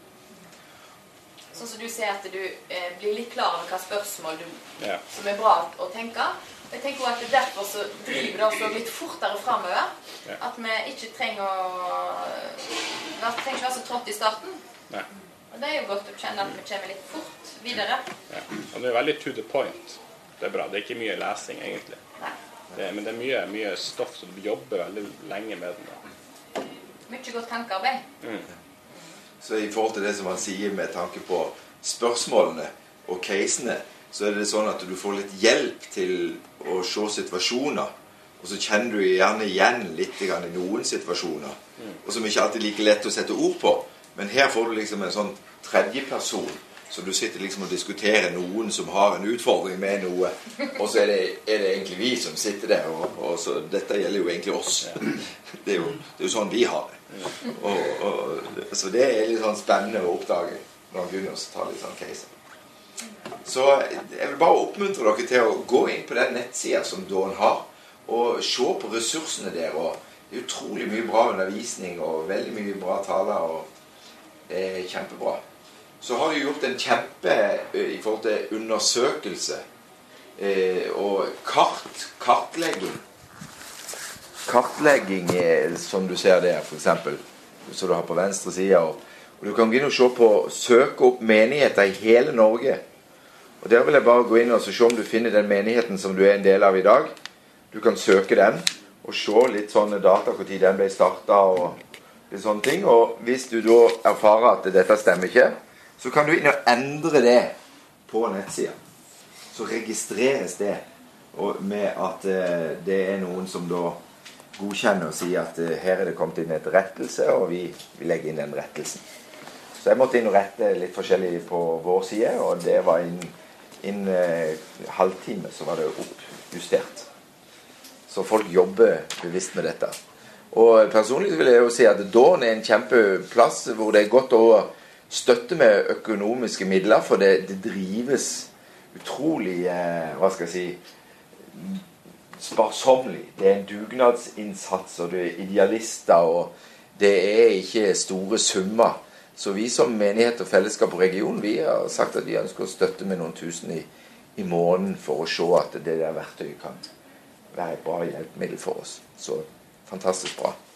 Sånn som du sier at du eh, blir litt klar over hva spørsmål du, ja. Som er bra å tenke. Jeg tenker også at derfor så driver det også litt fortere fremover. Ja. At vi ikke trenger å Vi trenger ikke være så trått i starten. Nei. Og det er jo godt å kjenne at vi kommer litt fort videre. Ja. Og det er veldig to the point. Det er bra. Det er ikke mye lesing egentlig. Nei. Det, men det er mye, mye stoff, så du jobber veldig lenge med den. Da. Mye godt tankearbeid. Mm. Så i forhold til det som han sier med tanke på spørsmålene og casene, så er det sånn at du får litt hjelp til å se situasjoner, og så kjenner du gjerne igjen litt i noen situasjoner, mm. og som ikke alltid er like lett å sette ord på. Men her får du liksom en sånn tredje person, så du sitter liksom og diskuterer noen som har en utfordring med noe, og så er det, er det egentlig vi som sitter der, og, og så dette gjelder jo egentlig oss. Det er jo, det er jo sånn vi har det. Og, og, så det er litt sånn spennende å oppdage når man begynner å ta litt sånn caser. Så jeg vil bare oppmuntre dere til å gå inn på den nettsiden som Dawn har, og se på ressursene der, og det er utrolig mye bra undervisning og veldig mye bra taler, og det er kjempebra. Så har de gjort en kjempe i forhold til undersøkelse eh, og kart, kartlegging. Kartlegging er, som du ser der, for eksempel, så du har på venstre side, og, og du kan gå inn og se på, søke opp menigheter i hele Norge. Og der vil jeg bare gå inn og se om du finner den menigheten som du er en del av i dag. Du kan søke den, og se litt sånne data, hvor tid den ble startet, og litt sånne ting. Og hvis du da erfarer at dette stemmer ikke, så kan du inn og endre det på nettsiden. Så registreres det og med at eh, det er noen som da godkjenne og si at uh, her er det kommet inn et rettelse, og vi, vi legger inn den rettelsen. Så jeg måtte inn og rette litt forskjellig på vår side, og det var inn, inn uh, halvtime så var det oppjustert. Så folk jobber bevisst med dette. Og personlig vil jeg jo si at Dawn er en kjempeplass hvor det er godt å støtte med økonomiske midler, for det, det drives utrolig, uh, hva skal jeg si, sparsommelig. Det er en dugnadsinnsats, og det er idealister, og det er ikke store summer. Så vi som menighet og fellesskap og region, vi har sagt at vi ønsker å støtte med noen tusen i, i måneden for å se at det der verktøyet kan være et bra hjelpemiddel for oss. Så fantastisk bra.